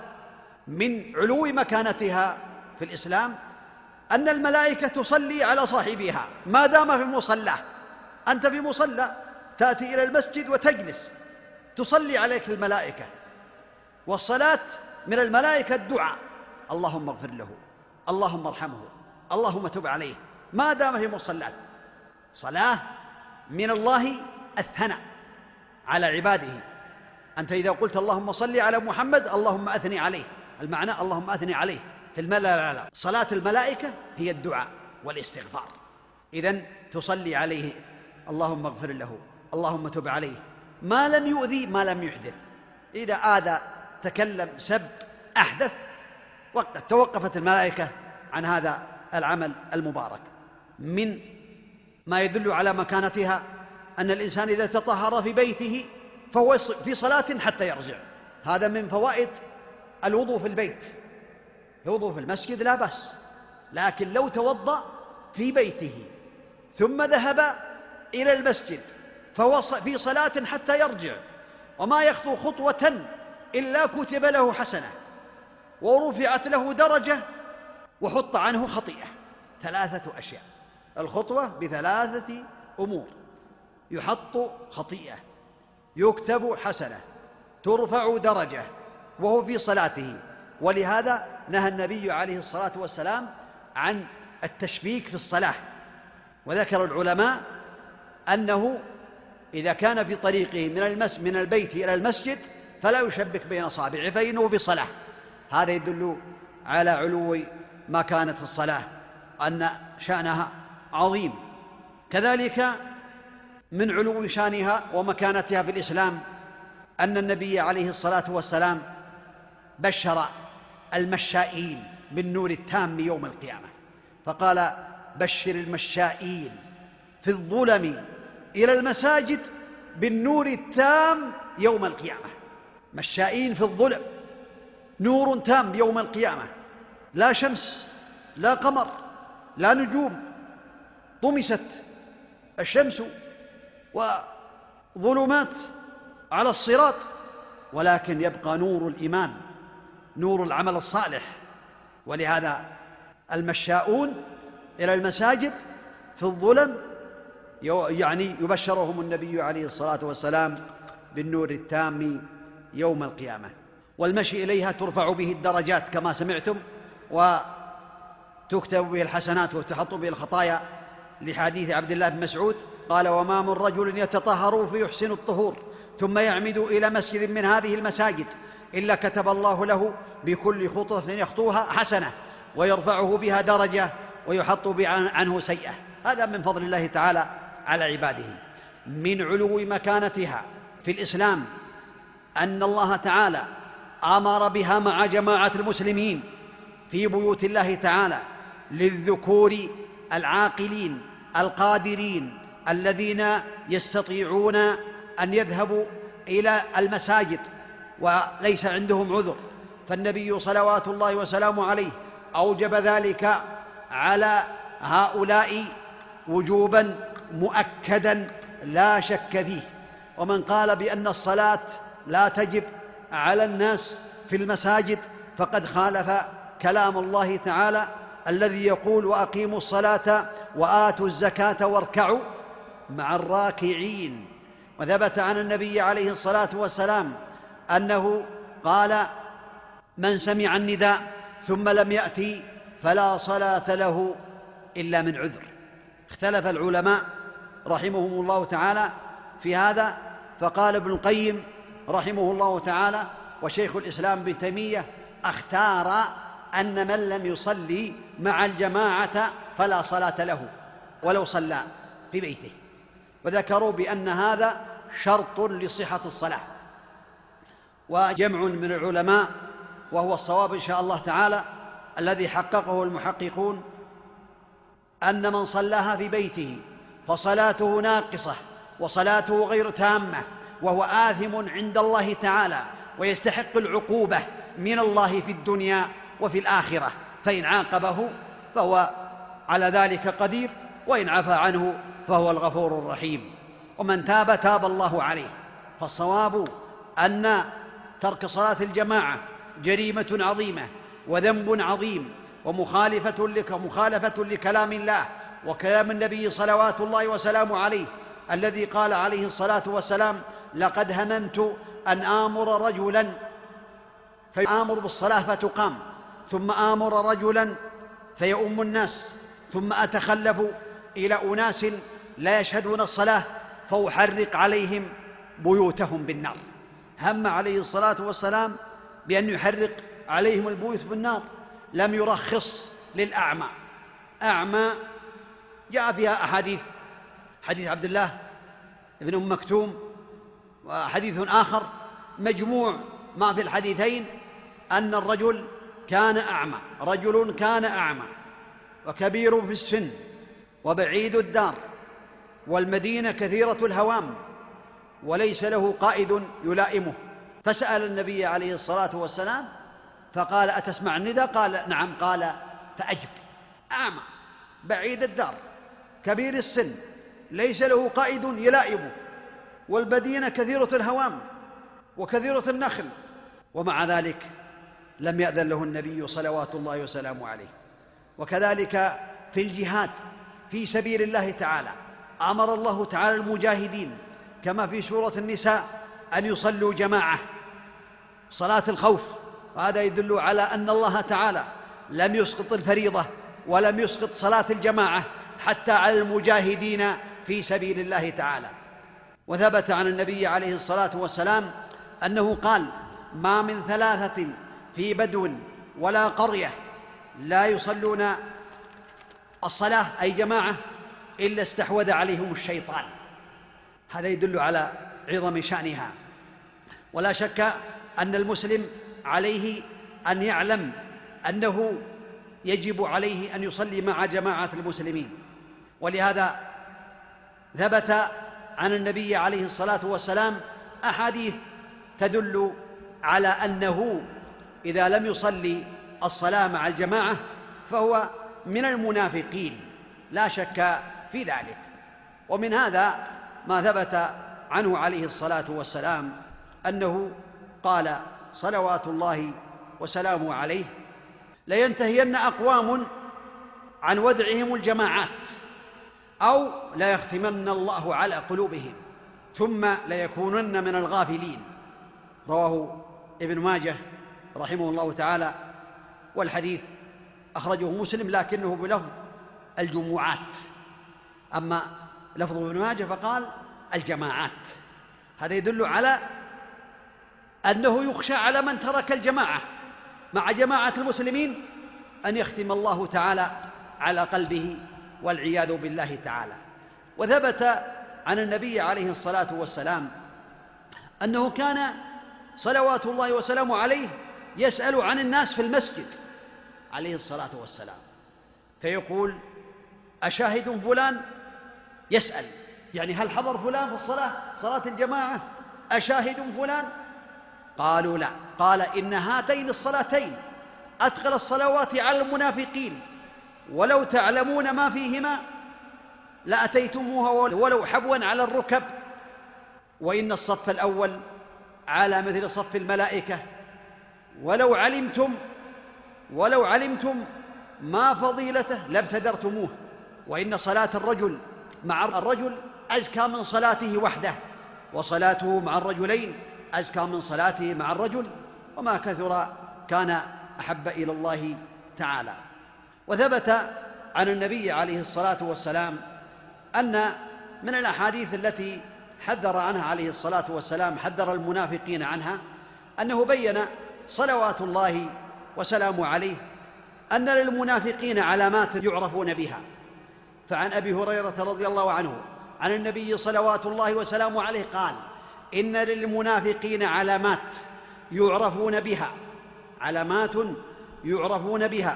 من علو مكانتها في الإسلام أن الملائكة تصلي على صاحبها ما دام في مصلاه. أنت في مصلى تأتي إلى المسجد وتجلس، تصلي عليك الملائكة، والصلاة من الملائكة الدعاء، اللهم اغفر له، اللهم ارحمه، اللهم تب عليه، ما دام في مصلاه. صلاة من الله الثناء على عباده. أنت إذا قلت اللهم صل على محمد اللهم أثني عليه، المعنى اللهم أثني عليه في الملأ. لا لا، صلاة الملائكة هي الدعاء والاستغفار. إذن تصلي عليه، اللهم اغفر له، اللهم تب عليه، ما لم يؤذي ما لم يحدث. إذا آذى، تكلم، سب، أحدث، وقت توقفت الملائكة عن هذا العمل المبارك. من ما يدل على مكانتها أن الإنسان إذا تطهر في بيته فهو في صلاة حتى يرجع. هذا من فوائد الوضوء في البيت. الوضوء في المسجد لا بأس، لكن لو توضأ في بيته ثم ذهب إلى المسجد فهو في صلاة حتى يرجع، وما يخطو خطوة إلا كتب له حسنة ورفعت له درجة وحط عنه خطيئة. ثلاثة أشياء: الخطوة بثلاثة أمور: يحط خطيئة، يكتب حسنة، ترفع درجة، وهو في صلاته. ولهذا نهى النبي عليه الصلاة والسلام عن التشبيك في الصلاة. وذكر العلماء أنه إذا كان في طريقه من المس من البيت إلى المسجد فلا يشبك بين أصابعه فإنه في صلاة. هذا يدل على علو مكانة الصلاة، أن شأنها عظيم. كذلك من علو شأنها ومكانتها في الإسلام أن النبي عليه الصلاة والسلام بشر المشائين بالنور التام يوم القيامة، فقال: بشر المشائين في الظلم إلى المساجد بالنور التام يوم القيامة. مشائين في الظلم، نور تام يوم القيامة، لا شمس لا قمر لا نجوم، طمست الشمس وظلمات على الصراط، ولكن يبقى نور الإيمان، نور العمل الصالح. ولهذا المشاؤون إلى المساجد في الظلم يعني يبشرهم النبي عليه الصلاة والسلام بالنور التام يوم القيامة. والمشي إليها ترفع به الدرجات كما سمعتم، وتكتب به الحسنات وتحط به الخطايا، لحديث عبد الله بن مسعود قال: وما من رجل يتطهر فيحسن الطهور ثم يعمد إلى مسجد من هذه المساجد إلا كتب الله له بكل خطوة يخطوها حسنة ويرفعه بها درجة ويحط عنه سيئة. هذا من فضل الله تعالى على عباده. من علو مكانتها في الإسلام أن الله تعالى أمر بها مع جماعة المسلمين في بيوت الله تعالى للذكور العاقلين القادرين الذين يستطيعون أن يذهبوا إلى المساجد وليس عندهم عذر، فالنبي صلوات الله وسلامه عليه أوجب ذلك على هؤلاء وجوبا مؤكدا لا شك فيه. ومن قال بأن الصلاة لا تجب على الناس في المساجد فقد خالف كلام الله تعالى الذي يقول: وأقيموا الصلاة وآتوا الزكاة واركعوا مع الراكعين. وثبت عن النبي عليه الصلاة والسلام أنه قال: من سمع النداء ثم لم يأتي فلا صلاة له إلا من عذر. اختلف العلماء رحمهم الله تعالى في هذا، فقال ابن القيم رحمه الله تعالى وشيخ الإسلام ابن تيمية اختار أن من لم يصلي مع الجماعة فلا صلاة له ولو صلى في بيته، وذكروا بأن هذا شرط لصحة الصلاة. وجمع من العلماء وهو الصواب إن شاء الله تعالى الذي حققه المحققون أن من صلاها في بيته فصلاته ناقصة وصلاته غير تامة وهو آثم عند الله تعالى ويستحق العقوبة من الله في الدنيا وفي الآخرة، فإن عاقبه فهو على ذلك قدير، وإن عفى عنه فهو الغفور الرحيم. ومن تاب تاب الله عليه. فالصواب أن ترك صلاة الجماعة جريمة عظيمة وذنب عظيم ومخالفة لك مخالفة لكلام الله وكلام النبي صلوات الله وسلامه عليه الذي قال عليه الصلاة والسلام: لقد هممت أن آمر رجلا فآمر بالصلاة فتقام، ثم آمر رجلا فيؤم الناس، ثم أتخلف إلى أناس لا يشهدون الصلاة فأحرق عليهم بيوتهم بالنار. هم عليه الصلاة والسلام بأن يحرق عليهم البيوت بالنار، لم يرخص للأعمى. أعمى جاء فيها أحاديث، حديث عبد الله بن أم مكتوم وحديث آخر، مجموع ما في الحديثين أن الرجل كان أعمى رجل كان أعمى وكبير في السن وبعيد الدار والمدينة كثيرة الهوام وليس له قائد يلائمه، فسأل النبي عليه الصلاة والسلام فقال: أتسمع النداء؟ قال: نعم. قال: فأجب. أعمى بعيد الدار كبير السن ليس له قائد يلائمه والمدينة كثيرة الهوام وكثيرة النخل، ومع ذلك لم يأذن له النبي صلوات الله وسلامه عليه. وكذلك في الجهاد في سبيل الله تعالى أمر الله تعالى المجاهدين كما في سورة النساء أن يصلوا جماعة صلاة الخوف، وهذا يدل على أن الله تعالى لم يسقط الفريضة ولم يسقط صلاة الجماعة حتى على المجاهدين في سبيل الله تعالى. وثبت عن النبي عليه الصلاة والسلام أنه قال: ما من ثلاثة في بدو ولا قرية لا يصلون الصلاة أي جماعة إلا استحوذ عليهم الشيطان. هذا يدل على عظم شأنها. ولا شك أن المسلم عليه أن يعلم أنه يجب عليه أن يصلي مع جماعة المسلمين، ولهذا ثبت عن النبي عليه الصلاة والسلام أحاديث تدل على أنه إذا لم يصلي الصلاة مع الجماعة فهو من المنافقين، لا شك في ذلك. ومن هذا ما ثبت عنه عليه الصلاة والسلام أنه قال صلوات الله وسلامه عليه: لينتهين أقوام عن ودعهم الجماعات أو ليختمن الله على قلوبهم ثم ليكونن من الغافلين. رواه ابن ماجه رحمه الله تعالى، والحديث أخرجه مسلم لكنه بلفظ الجمعات، أما لفظ ابن ماجه فقال الجماعات. هذا يدل على أنه يخشى على من ترك الجماعة مع جماعة المسلمين أن يختم الله تعالى على قلبه والعياذ بالله تعالى. وثبت عن النبي عليه الصلاة والسلام أنه كان صلوات الله وسلامه عليه يسأل عن الناس في المسجد عليه الصلاة والسلام، فيقول: أشاهد فلان؟ يسأل يعني هل حضر فلان في الصلاة، صلاة الجماعة؟ أشاهد فلان؟ قالوا لا. قال: إن هاتين الصلاتين أثقل الصلوات على المنافقين، ولو تعلمون ما فيهما لأتيتموها ولو حبوا على الركب، وإن الصف الأول على مثل صف الملائكة، ولو علمتم ولو علمتم ما فضيلته لابتدرتموه، وإن صلاة الرجل مع الرجل أزكى من صلاته وحده، وصلاته مع الرجلين أزكى من صلاته مع الرجل، وما كثر كان أحب إلى الله تعالى. وثبت عن النبي عليه الصلاة والسلام أن من الأحاديث التي حذر عنها عليه الصلاة والسلام، حذر المنافقين عنها، أنه بين صلوات الله وسلامه عليه أن للمنافقين علامات يعرفون بها. فعن أبي هريرة رضي الله عنه عن النبي صلوات الله وسلامه عليه قال: إن للمنافقين علامات يعرفون بها علامات يعرفون بها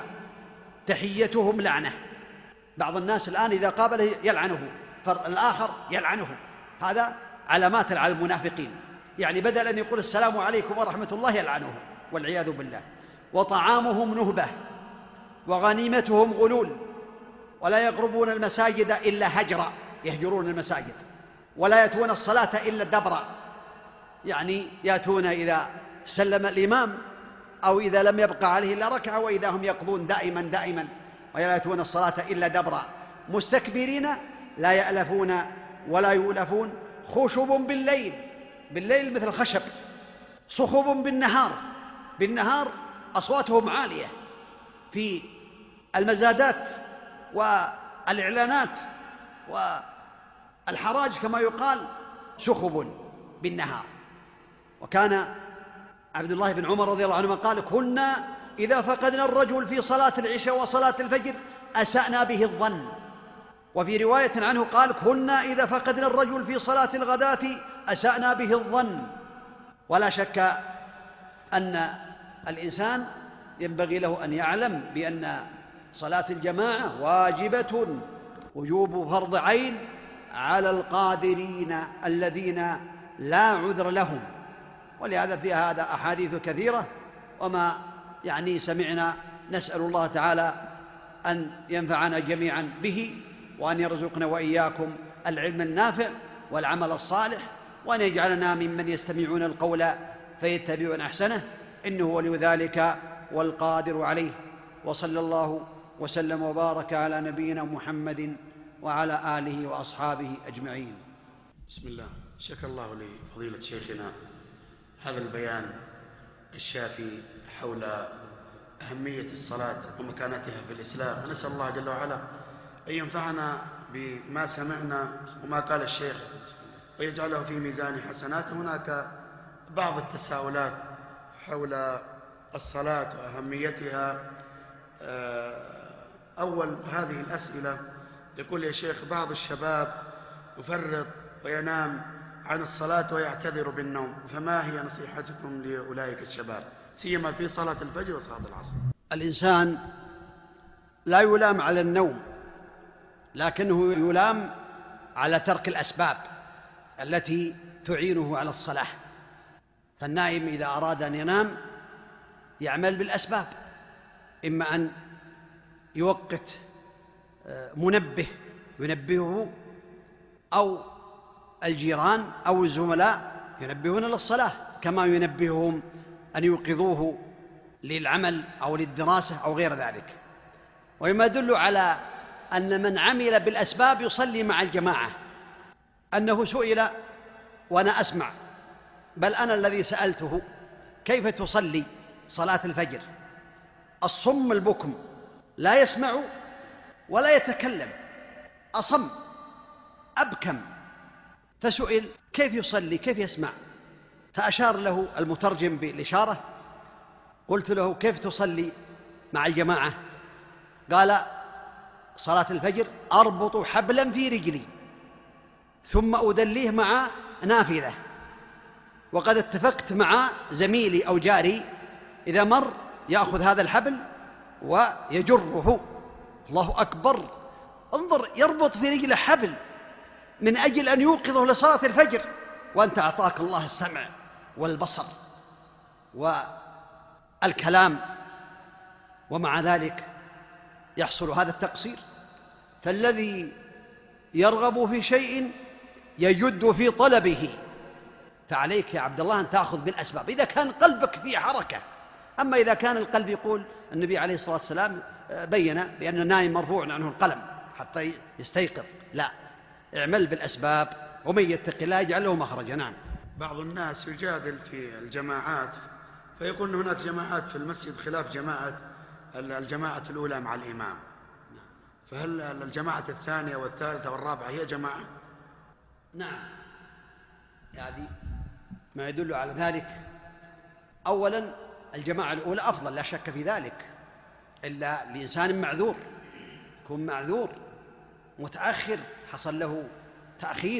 تحيتهم لعنة. بعض الناس الآن إذا قابله يلعنه، فالآخر يلعنه، هذا علامات على المنافقين، يعني بدل أن يقول السلام عليكم ورحمة الله يلعنه والعياذ بالله. وطعامهم نهبة، وغنيمتهم غلول، ولا يقربون المساجد إلا هجرا، يهجرون المساجد، ولا يأتون الصلاة إلا دبرا، يعني يأتون إذا سلم الإمام أو إذا لم يبقى عليه إلا ركعة، وإذا هم يقضون دائما دائما، ولا يأتون الصلاة إلا دبرا، مستكبرين لا يألفون ولا يؤلفون، خشب بالليل، بالليل مثل الخشب، صخب بالنهار، بالنهار أصواتهم عالية في المزادات والإعلانات والحراج كما يقال، سخب بالنهار. وكان عبد الله بن عمر رضي الله عنهما قال: كنا إذا فقدنا الرجل في صلاة العشاء وصلاة الفجر أسأنا به الظن. وفي رواية عنه قال: كنا إذا فقدنا الرجل في صلاة الغداة أسأنا به الظن. ولا شك أن الإنسان ينبغي له أن يعلم بأن صلاة الجماعة واجبة وجوب فرض عين على القادرين الذين لا عذر لهم، ولهذا في هذا أحاديث كثيرة. وما يعني سمعنا نسأل الله تعالى أن ينفعنا جميعا به، وأن يرزقنا وإياكم العلم النافع والعمل الصالح، وأن يجعلنا ممن يستمعون القول فيتبعون أحسنه، إنه ولي ذلك والقادر عليه. وصلى الله وسلم وبارك على نبينا محمد وعلى آله وأصحابه أجمعين. بسم الله. شكر الله لفضيلة شيخنا هذا البيان الشافي حول أهمية الصلاة ومكانتها في الإسلام. نسأل الله جل وعلا أن ينفعنا بما سمعنا وما قال الشيخ ويجعله في ميزان حسنات. هناك بعض التساؤلات حول الصلاة وأهميتها. أول هذه الأسئلة يقول: يا شيخ، بعض الشباب يفرط وينام عن الصلاة ويعتذر بالنوم، فما هي نصيحتكم لأولئك الشباب سيما في صلاة الفجر وصلاة العصر؟ الإنسان لا يلام على النوم، لكنه يلام على ترك الأسباب التي تعينه على الصلاة. فالنائم إذا أراد أن ينام يعمل بالأسباب، إما أن يوقت منبه ينبهه، أو الجيران أو الزملاء ينبهون للصلاة، كما ينبههم أن يوقظوه للعمل أو للدراسة أو غير ذلك. وما يدل على أن من عمل بالأسباب يصلي مع الجماعة أنه سئل وأنا أسمع، بل أنا الذي سألته: كيف تصلي صلاة الفجر؟ الصم البكم لا يسمع ولا يتكلم، أصم أبكم، فسئل كيف يصلي كيف يسمع؟ فأشار له المترجم بالإشارة. قلت له: كيف تصلي مع الجماعة؟ قال: صلاة الفجر أربط حبلا في رجلي ثم أدليه مع نافذة، وقد اتفقت مع زميلي أو جاري إذا مر يأخذ هذا الحبل ويجره. الله أكبر، انظر، يربط في رجله حبل من أجل أن يوقظه لصلاة الفجر، وأنت أعطاك الله السمع والبصر والكلام، ومع ذلك يحصل هذا التقصير. فالذي يرغب في شيء يجد في طلبه، فعليك يا عبد الله أن تأخذ بالأسباب إذا كان قلبك فيه حركة. أما إذا كان القلب يقول، النبي عليه الصلاة والسلام بين بأن النائم مرفوع عنه القلم حتى يستيقظ، لا، اعمل بالأسباب، ومن يتق الله يجعل له مخرجا. نعم. بعض الناس يجادل في الجماعات فيقول هناك جماعات في المسجد خلاف جماعة الجماعة الأولى مع الإمام، فهل الجماعة الثانية والثالثة والرابعة هي جماعة؟ نعم، يعني ما يدل على ذلك أولا الجماعة الأولى أفضل لا شك في ذلك، إلا لإنسان معذور، يكون معذور متأخر حصل له تأخير.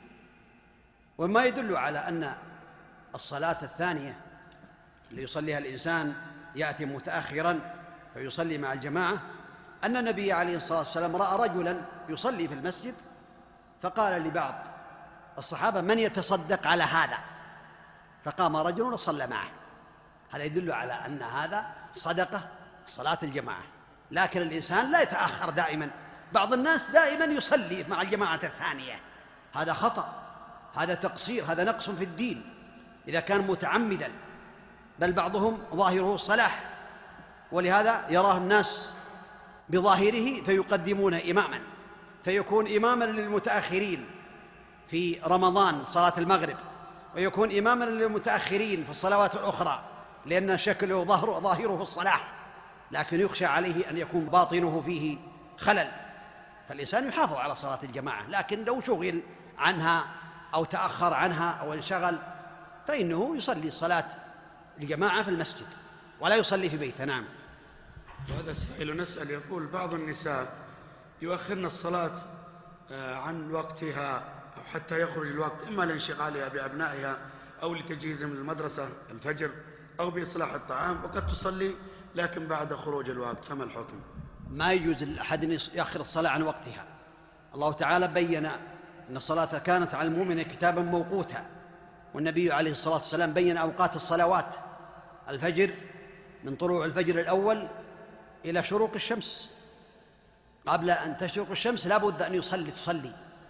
وما يدل على أن الصلاة الثانية اللي يصليها الإنسان يأتي متأخرا فيصلي مع الجماعة أن النبي عليه الصلاة والسلام رأى رجلا يصلي في المسجد فقال لبعض الصحابة: من يتصدق على هذا؟ فقام رجل وصلى معه. هذا يدل على أن هذا صدقة صلاة الجماعة. لكن الإنسان لا يتأخر دائما، بعض الناس دائما يصلي مع الجماعة الثانية، هذا خطأ، هذا تقصير، هذا نقص في الدين إذا كان متعمدا، بل بعضهم ظاهره الصلاح، ولهذا يراه الناس بظاهره فيقدمون إماما، فيكون إماما للمتأخرين في رمضان صلاة المغرب، ويكون إماما للمتأخرين في الصلوات الأخرى، لأن شكله ظاهره, ظاهره الصلاح، لكن يخشى عليه أن يكون باطنه فيه خلل. فالإنسان يحافظ على صلاة الجماعة، لكن لو شغل عنها أو تأخر عنها أو انشغل فإنه يصلي صلاة الجماعة في المسجد ولا يصلي في بيته. نعم. وهذا السائل نسأل يقول: بعض النساء يؤخرن الصلاة عن وقتها أو حتى يخرج الوقت، إما لانشغالها بأبنائها أو لتجهيزهم للمدرسة الفجر أو بإصلاح الطعام، وقد تصلي لكن بعد خروج الوقت، فما الحكم؟ ما يجوز لأحد أن يأخر الصلاة عن وقتها. الله تعالى بين أن الصلاة كانت على المؤمن كتابا موقوتا، والنبي عليه الصلاة والسلام بين أوقات الصلوات: الفجر من طلوع الفجر الأول إلى شروق الشمس، قبل أن تشرق الشمس لا بد أن يصلي تصلي،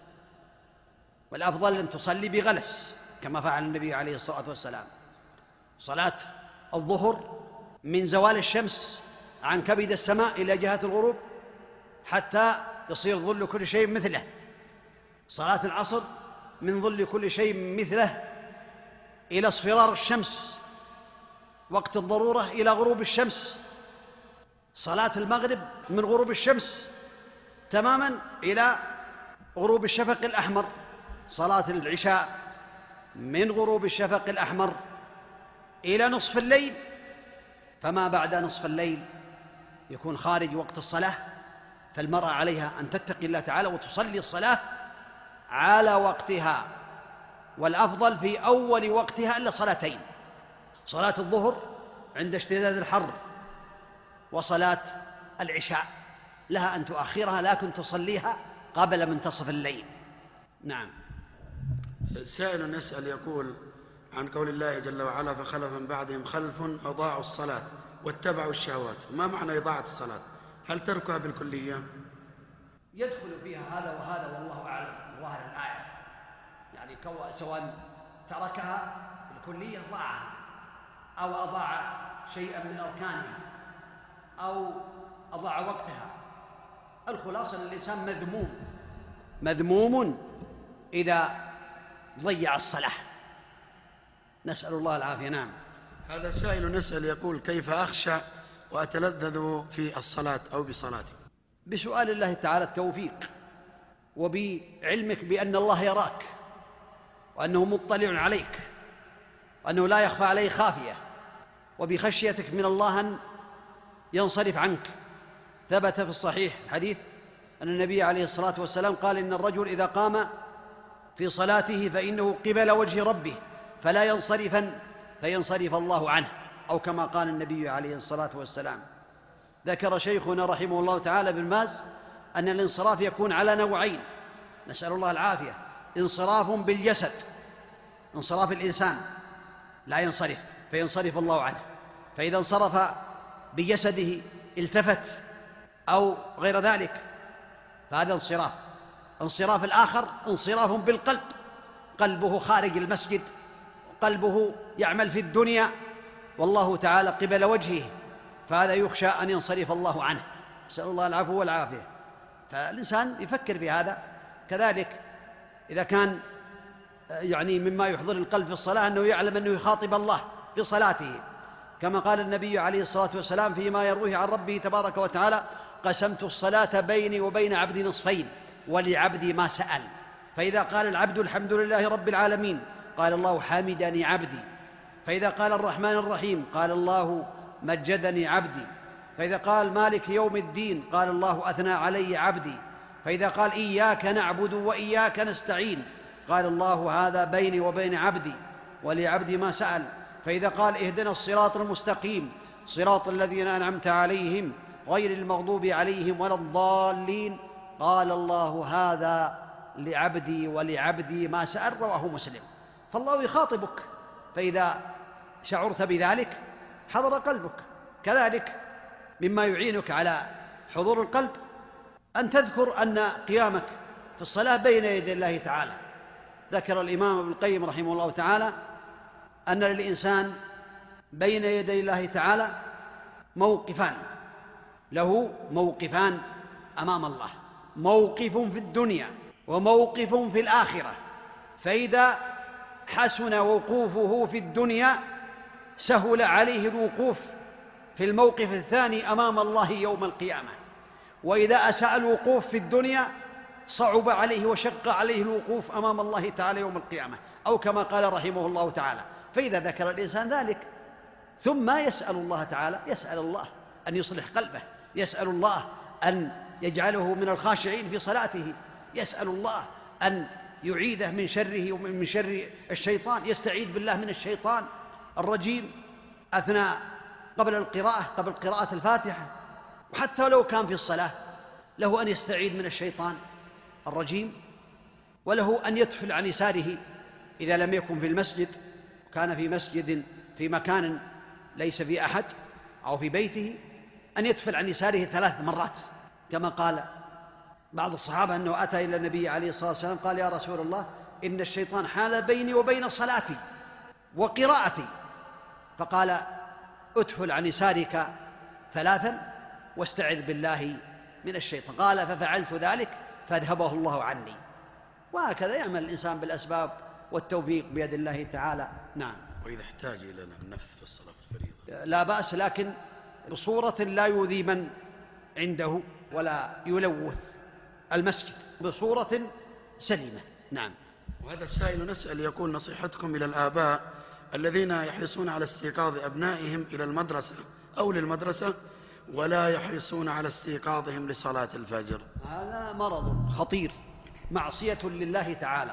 والأفضل أن تصلي بغلس كما فعل النبي عليه الصلاة والسلام. صلاة الظهر من زوال الشمس عن كبد السماء إلى جهة الغروب حتى يصير ظل كل شيء مثله. صلاة العصر من ظل كل شيء مثله إلى اصفرار الشمس وقت الضرورة إلى غروب الشمس. صلاة المغرب من غروب الشمس تماما إلى غروب الشفق الأحمر. صلاة العشاء من غروب الشفق الأحمر إلى نصف الليل، فما بعد نصف الليل يكون خارج وقت الصلاة، فالمرأة عليها أن تتقي الله تعالى وتصلي الصلاة على وقتها، والأفضل في أول وقتها إلا صلاتين: صلاة الظهر عند اشتداد الحر، وصلاة العشاء لها أن تؤخرها لكن تصليها قبل منتصف الليل. نعم. سائل يسأل يقول عن قول الله جل وعلا: فخلف من بعدهم خلف أضاعوا الصلاة واتبعوا الشهوات، ما معنى إضاعة الصلاة؟ هل تركها بالكلية؟ يدخل فيها هذا وهذا والله أعلم ظاهر الآية، يعني سواء تركها بالكلية ضاعها أو أضاع شيئا من أركانها أو أضاع وقتها. الخلاصة أن الإنسان مذموم مذموم إذا ضيع الصلاة، نسأل الله العافية. نعم. هذا سائل نسأل يقول: كيف أخشع وأتلذذ في الصلاة أو بصلاتي؟ بسؤال الله تعالى التوفيق، وبعلمك بأن الله يراك وأنه مطلع عليك وأنه لا يخفى عليه خافية، وبخشيتك من الله أن ينصرف عنك. ثبت في الصحيح الحديث أن النبي عليه الصلاة والسلام قال: إن الرجل إذا قام في صلاته فإنه قبل وجه ربه فلا ينصرفا فينصرف الله عنه، أو كما قال النبي عليه الصلاة والسلام. ذكر شيخنا رحمه الله تعالى بن باز أن الانصراف يكون على نوعين، نسأل الله العافية: انصراف بالجسد، انصراف الإنسان لا ينصرف فينصرف الله عنه، فإذا انصرف بجسده التفت أو غير ذلك فهذا انصراف. انصراف الآخر انصراف بالقلب، قلبه خارج المسجد، قلبه يعمل في الدنيا والله تعالى قبل وجهه، فهذا يخشى أن ينصرف الله عنه، نسأل الله العفو والعافية. فالإنسان يفكر في هذا. كذلك إذا كان يعني مما يحضر القلب في الصلاة أنه يعلم أنه يخاطب الله بصلاته، كما قال النبي عليه الصلاة والسلام فيما يرويه عن ربه تبارك وتعالى: قسمت الصلاة بيني وبين عبدي نصفين ولعبدي ما سأل. فإذا قال العبد الحمد لله رب العالمين قال الله حمدني عبدي، فإذا قال الرحمن الرحيم قال الله مجدني عبدي، فإذا قال مالك يوم الدين قال الله أثنى علي عبدي، فإذا قال إياك نعبد وإياك نستعين قال الله هذا بيني وبين عبدي ولعبدي ما سأل، فإذا قال اهدنا الصراط المستقيم صراط الذين أنعمت عليهم غير المغضوب عليهم ولا الضالين قال الله هذا لعبدي ولعبدي ما سأل، رواه مسلم. فالله يخاطبك، فإذا شعرت بذلك حضر قلبك. كذلك مما يعينك على حضور القلب أن تذكر أن قيامك في الصلاة بين يدي الله تعالى. ذكر الإمام ابن القيم رحمه الله تعالى أن للإنسان بين يدي الله تعالى موقفان، له موقفان أمام الله: موقف في الدنيا وموقف في الآخرة. فإذا حسن وقوفه في الدنيا سهل عليه الوقوف في الموقف الثاني أمام الله يوم القيامة، وإذا أساء الوقوف في الدنيا صعب عليه وشق عليه الوقوف أمام الله تعالى يوم القيامة، أو كما قال رحمه الله تعالى. فإذا ذكر الإنسان ذلك ثم يسأل الله تعالى، يسأل الله أن يصلح قلبه، يسأل الله أن يجعله من الخاشعين في صلاته، يسأل الله أن يعيده من شره ومن شر الشيطان، يستعيذ بالله من الشيطان الرجيم أثناء قبل القراءة قبل قراءة الفاتحة. وحتى لو كان في الصلاة له أن يستعيذ من الشيطان الرجيم، وله أن يتفل عن يساره إذا لم يكن في المسجد، كان في مسجد في مكان ليس في أحد أو في بيته، أن يتفل عن يساره ثلاث مرات، كما قال بعض الصحابة أنه أتى إلى النبي عليه الصلاة والسلام قال: يا رسول الله إن الشيطان حال بيني وبين صلاتي وقراءتي، فقال: ادفل عن يسارك ثلاثا واستعذ بالله من الشيطان. قال: ففعلت ذلك فاذهبه الله عني. وهكذا يعمل الإنسان بالأسباب، والتوفيق بيد الله تعالى. نعم. وإذا احتاج إلى النفث في الصلاة الفريضة لا بأس، لكن بصورة لا يؤذي من عنده ولا يلوث المسجد، بصورة سليمة. نعم. وهذا السائل نسأل يقول: نصيحتكم إلى الآباء الذين يحرصون على استيقاظ أبنائهم إلى المدرسة أو للمدرسة ولا يحرصون على استيقاظهم لصلاة الفجر. هذا مرض خطير، معصية لله تعالى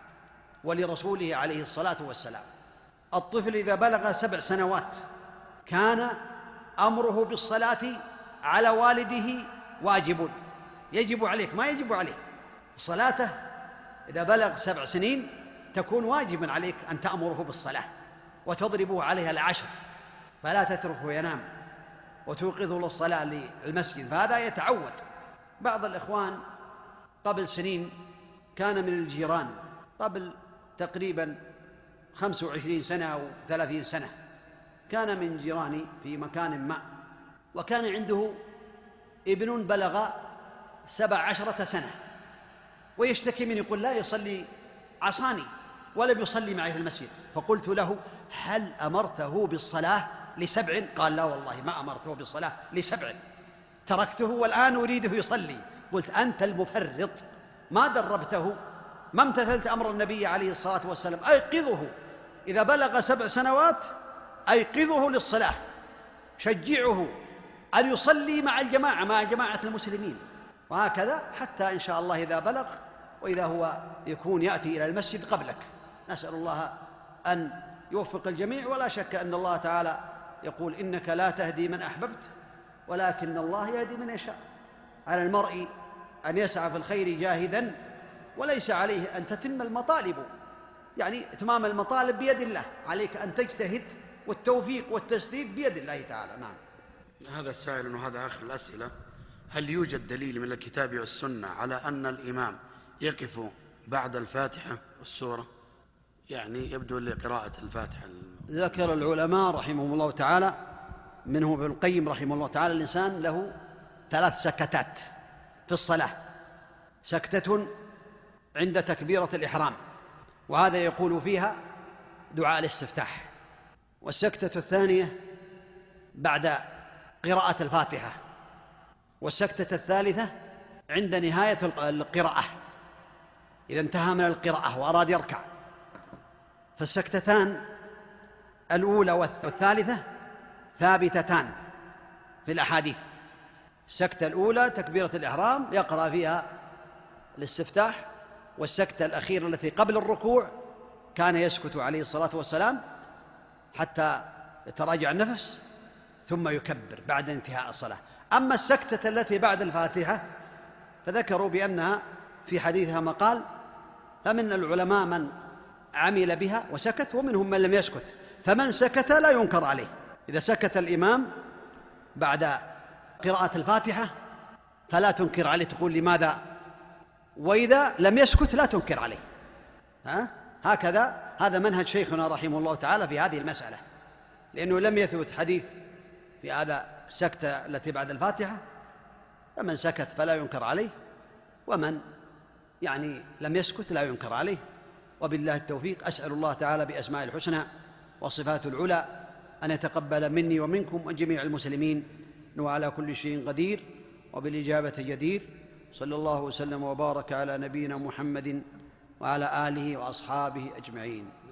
ولرسوله عليه الصلاة والسلام. الطفل إذا بلغ سبع سنوات كان أمره بالصلاة على والده واجب، يجب عليك، ما يجب عليه. صلاته إذا بلغ سبع سنين تكون واجبا عليك أن تأمره بالصلاة وتضربه عليها العشر، فلا تتركه ينام وتوقظه للصلاة للمسجد، فهذا يتعود. بعض الإخوان قبل سنين كان من الجيران، قبل تقريبا خمس وعشرين سنة أو ثلاثين سنة، كان من جيراني في مكان ما، وكان عنده ابن بلغ سبع عشرة سنة ويشتكي من، يقول: لا يصلي عصاني ولم يصلي معي في المسجد. فقلت له: هل أمرته بالصلاة لسبع؟ قال: لا والله ما أمرته بالصلاة لسبع، تركته والآن أريده يصلي. قلت: أنت المفرط، ما دربته، ما امتثلت أمر النبي عليه الصلاة والسلام. أيقظه إذا بلغ سبع سنوات، أيقظه للصلاة، شجعه أن يصلي مع الجماعة، مع جماعة المسلمين، وهكذا حتى إن شاء الله إذا بلغ وإذا هو يكون يأتي إلى المسجد قبلك. نسأل الله أن يوفق الجميع. ولا شك أن الله تعالى يقول إنك لا تهدي من أحببت ولكن الله يهدي من يشاء. على المرء أن يسعى في الخير جاهدا وليس عليه أن تتم المطالب، يعني إتمام المطالب بيد الله، عليك أن تجتهد والتوفيق والتسديد بيد الله تعالى. نعم. هذا سائل وهذا آخر الأسئلة: هل يوجد دليل من الكتاب والسنة على أن الإمام يقف بعد الفاتحة والسورة؟ يعني يبدو لقراءة الفاتحة. ذكر العلماء رحمهم الله تعالى، منهم ابن القيم رحمه الله تعالى: الإنسان له ثلاث سكتات في الصلاة: سكتة عند تكبيرة الإحرام، وهذا يقول فيها دعاء الاستفتاح، والسكتة الثانية بعد قراءة الفاتحة، والسكتة الثالثة عند نهاية القراءة إذا انتهى من القراءة وأراد يركع. فالسكتتان الأولى والثالثة ثابتتان في الأحاديث. السكتة الأولى تكبيرة الإحرام يقرأ فيها الاستفتاح، والسكتة الأخيرة التي قبل الركوع كان يسكت عليه الصلاة والسلام حتى يتراجع النفس ثم يكبر بعد انتهاء الصلاة. أما السكتة التي بعد الفاتحة فذكروا بأنها في حديثها مقال، فمن العلماء من عمل بها وسكت ومنهم من لم يسكت، فمن سكت لا ينكر عليه. إذا سكت الإمام بعد قراءة الفاتحة فلا تنكر عليه، تقول لماذا، وإذا لم يسكت لا تنكر عليه. ها؟ هكذا هذا منهج شيخنا رحمه الله تعالى في هذه المسألة، لأنه لم يثبت حديث في هذا السكتة التي بعد الفاتحة، فمن سكت فلا ينكر عليه، ومن يعني لم يسكت لا ينكر عليه. وبالله التوفيق. أسأل الله تعالى بأسماء الحسنى وصفات العلى أن يتقبل مني ومنكم وجميع المسلمين، إنه على كل شيء قدير وبالإجابة جدير. صلى الله وسلم وبارك على نبينا محمد وعلى آله وأصحابه أجمعين.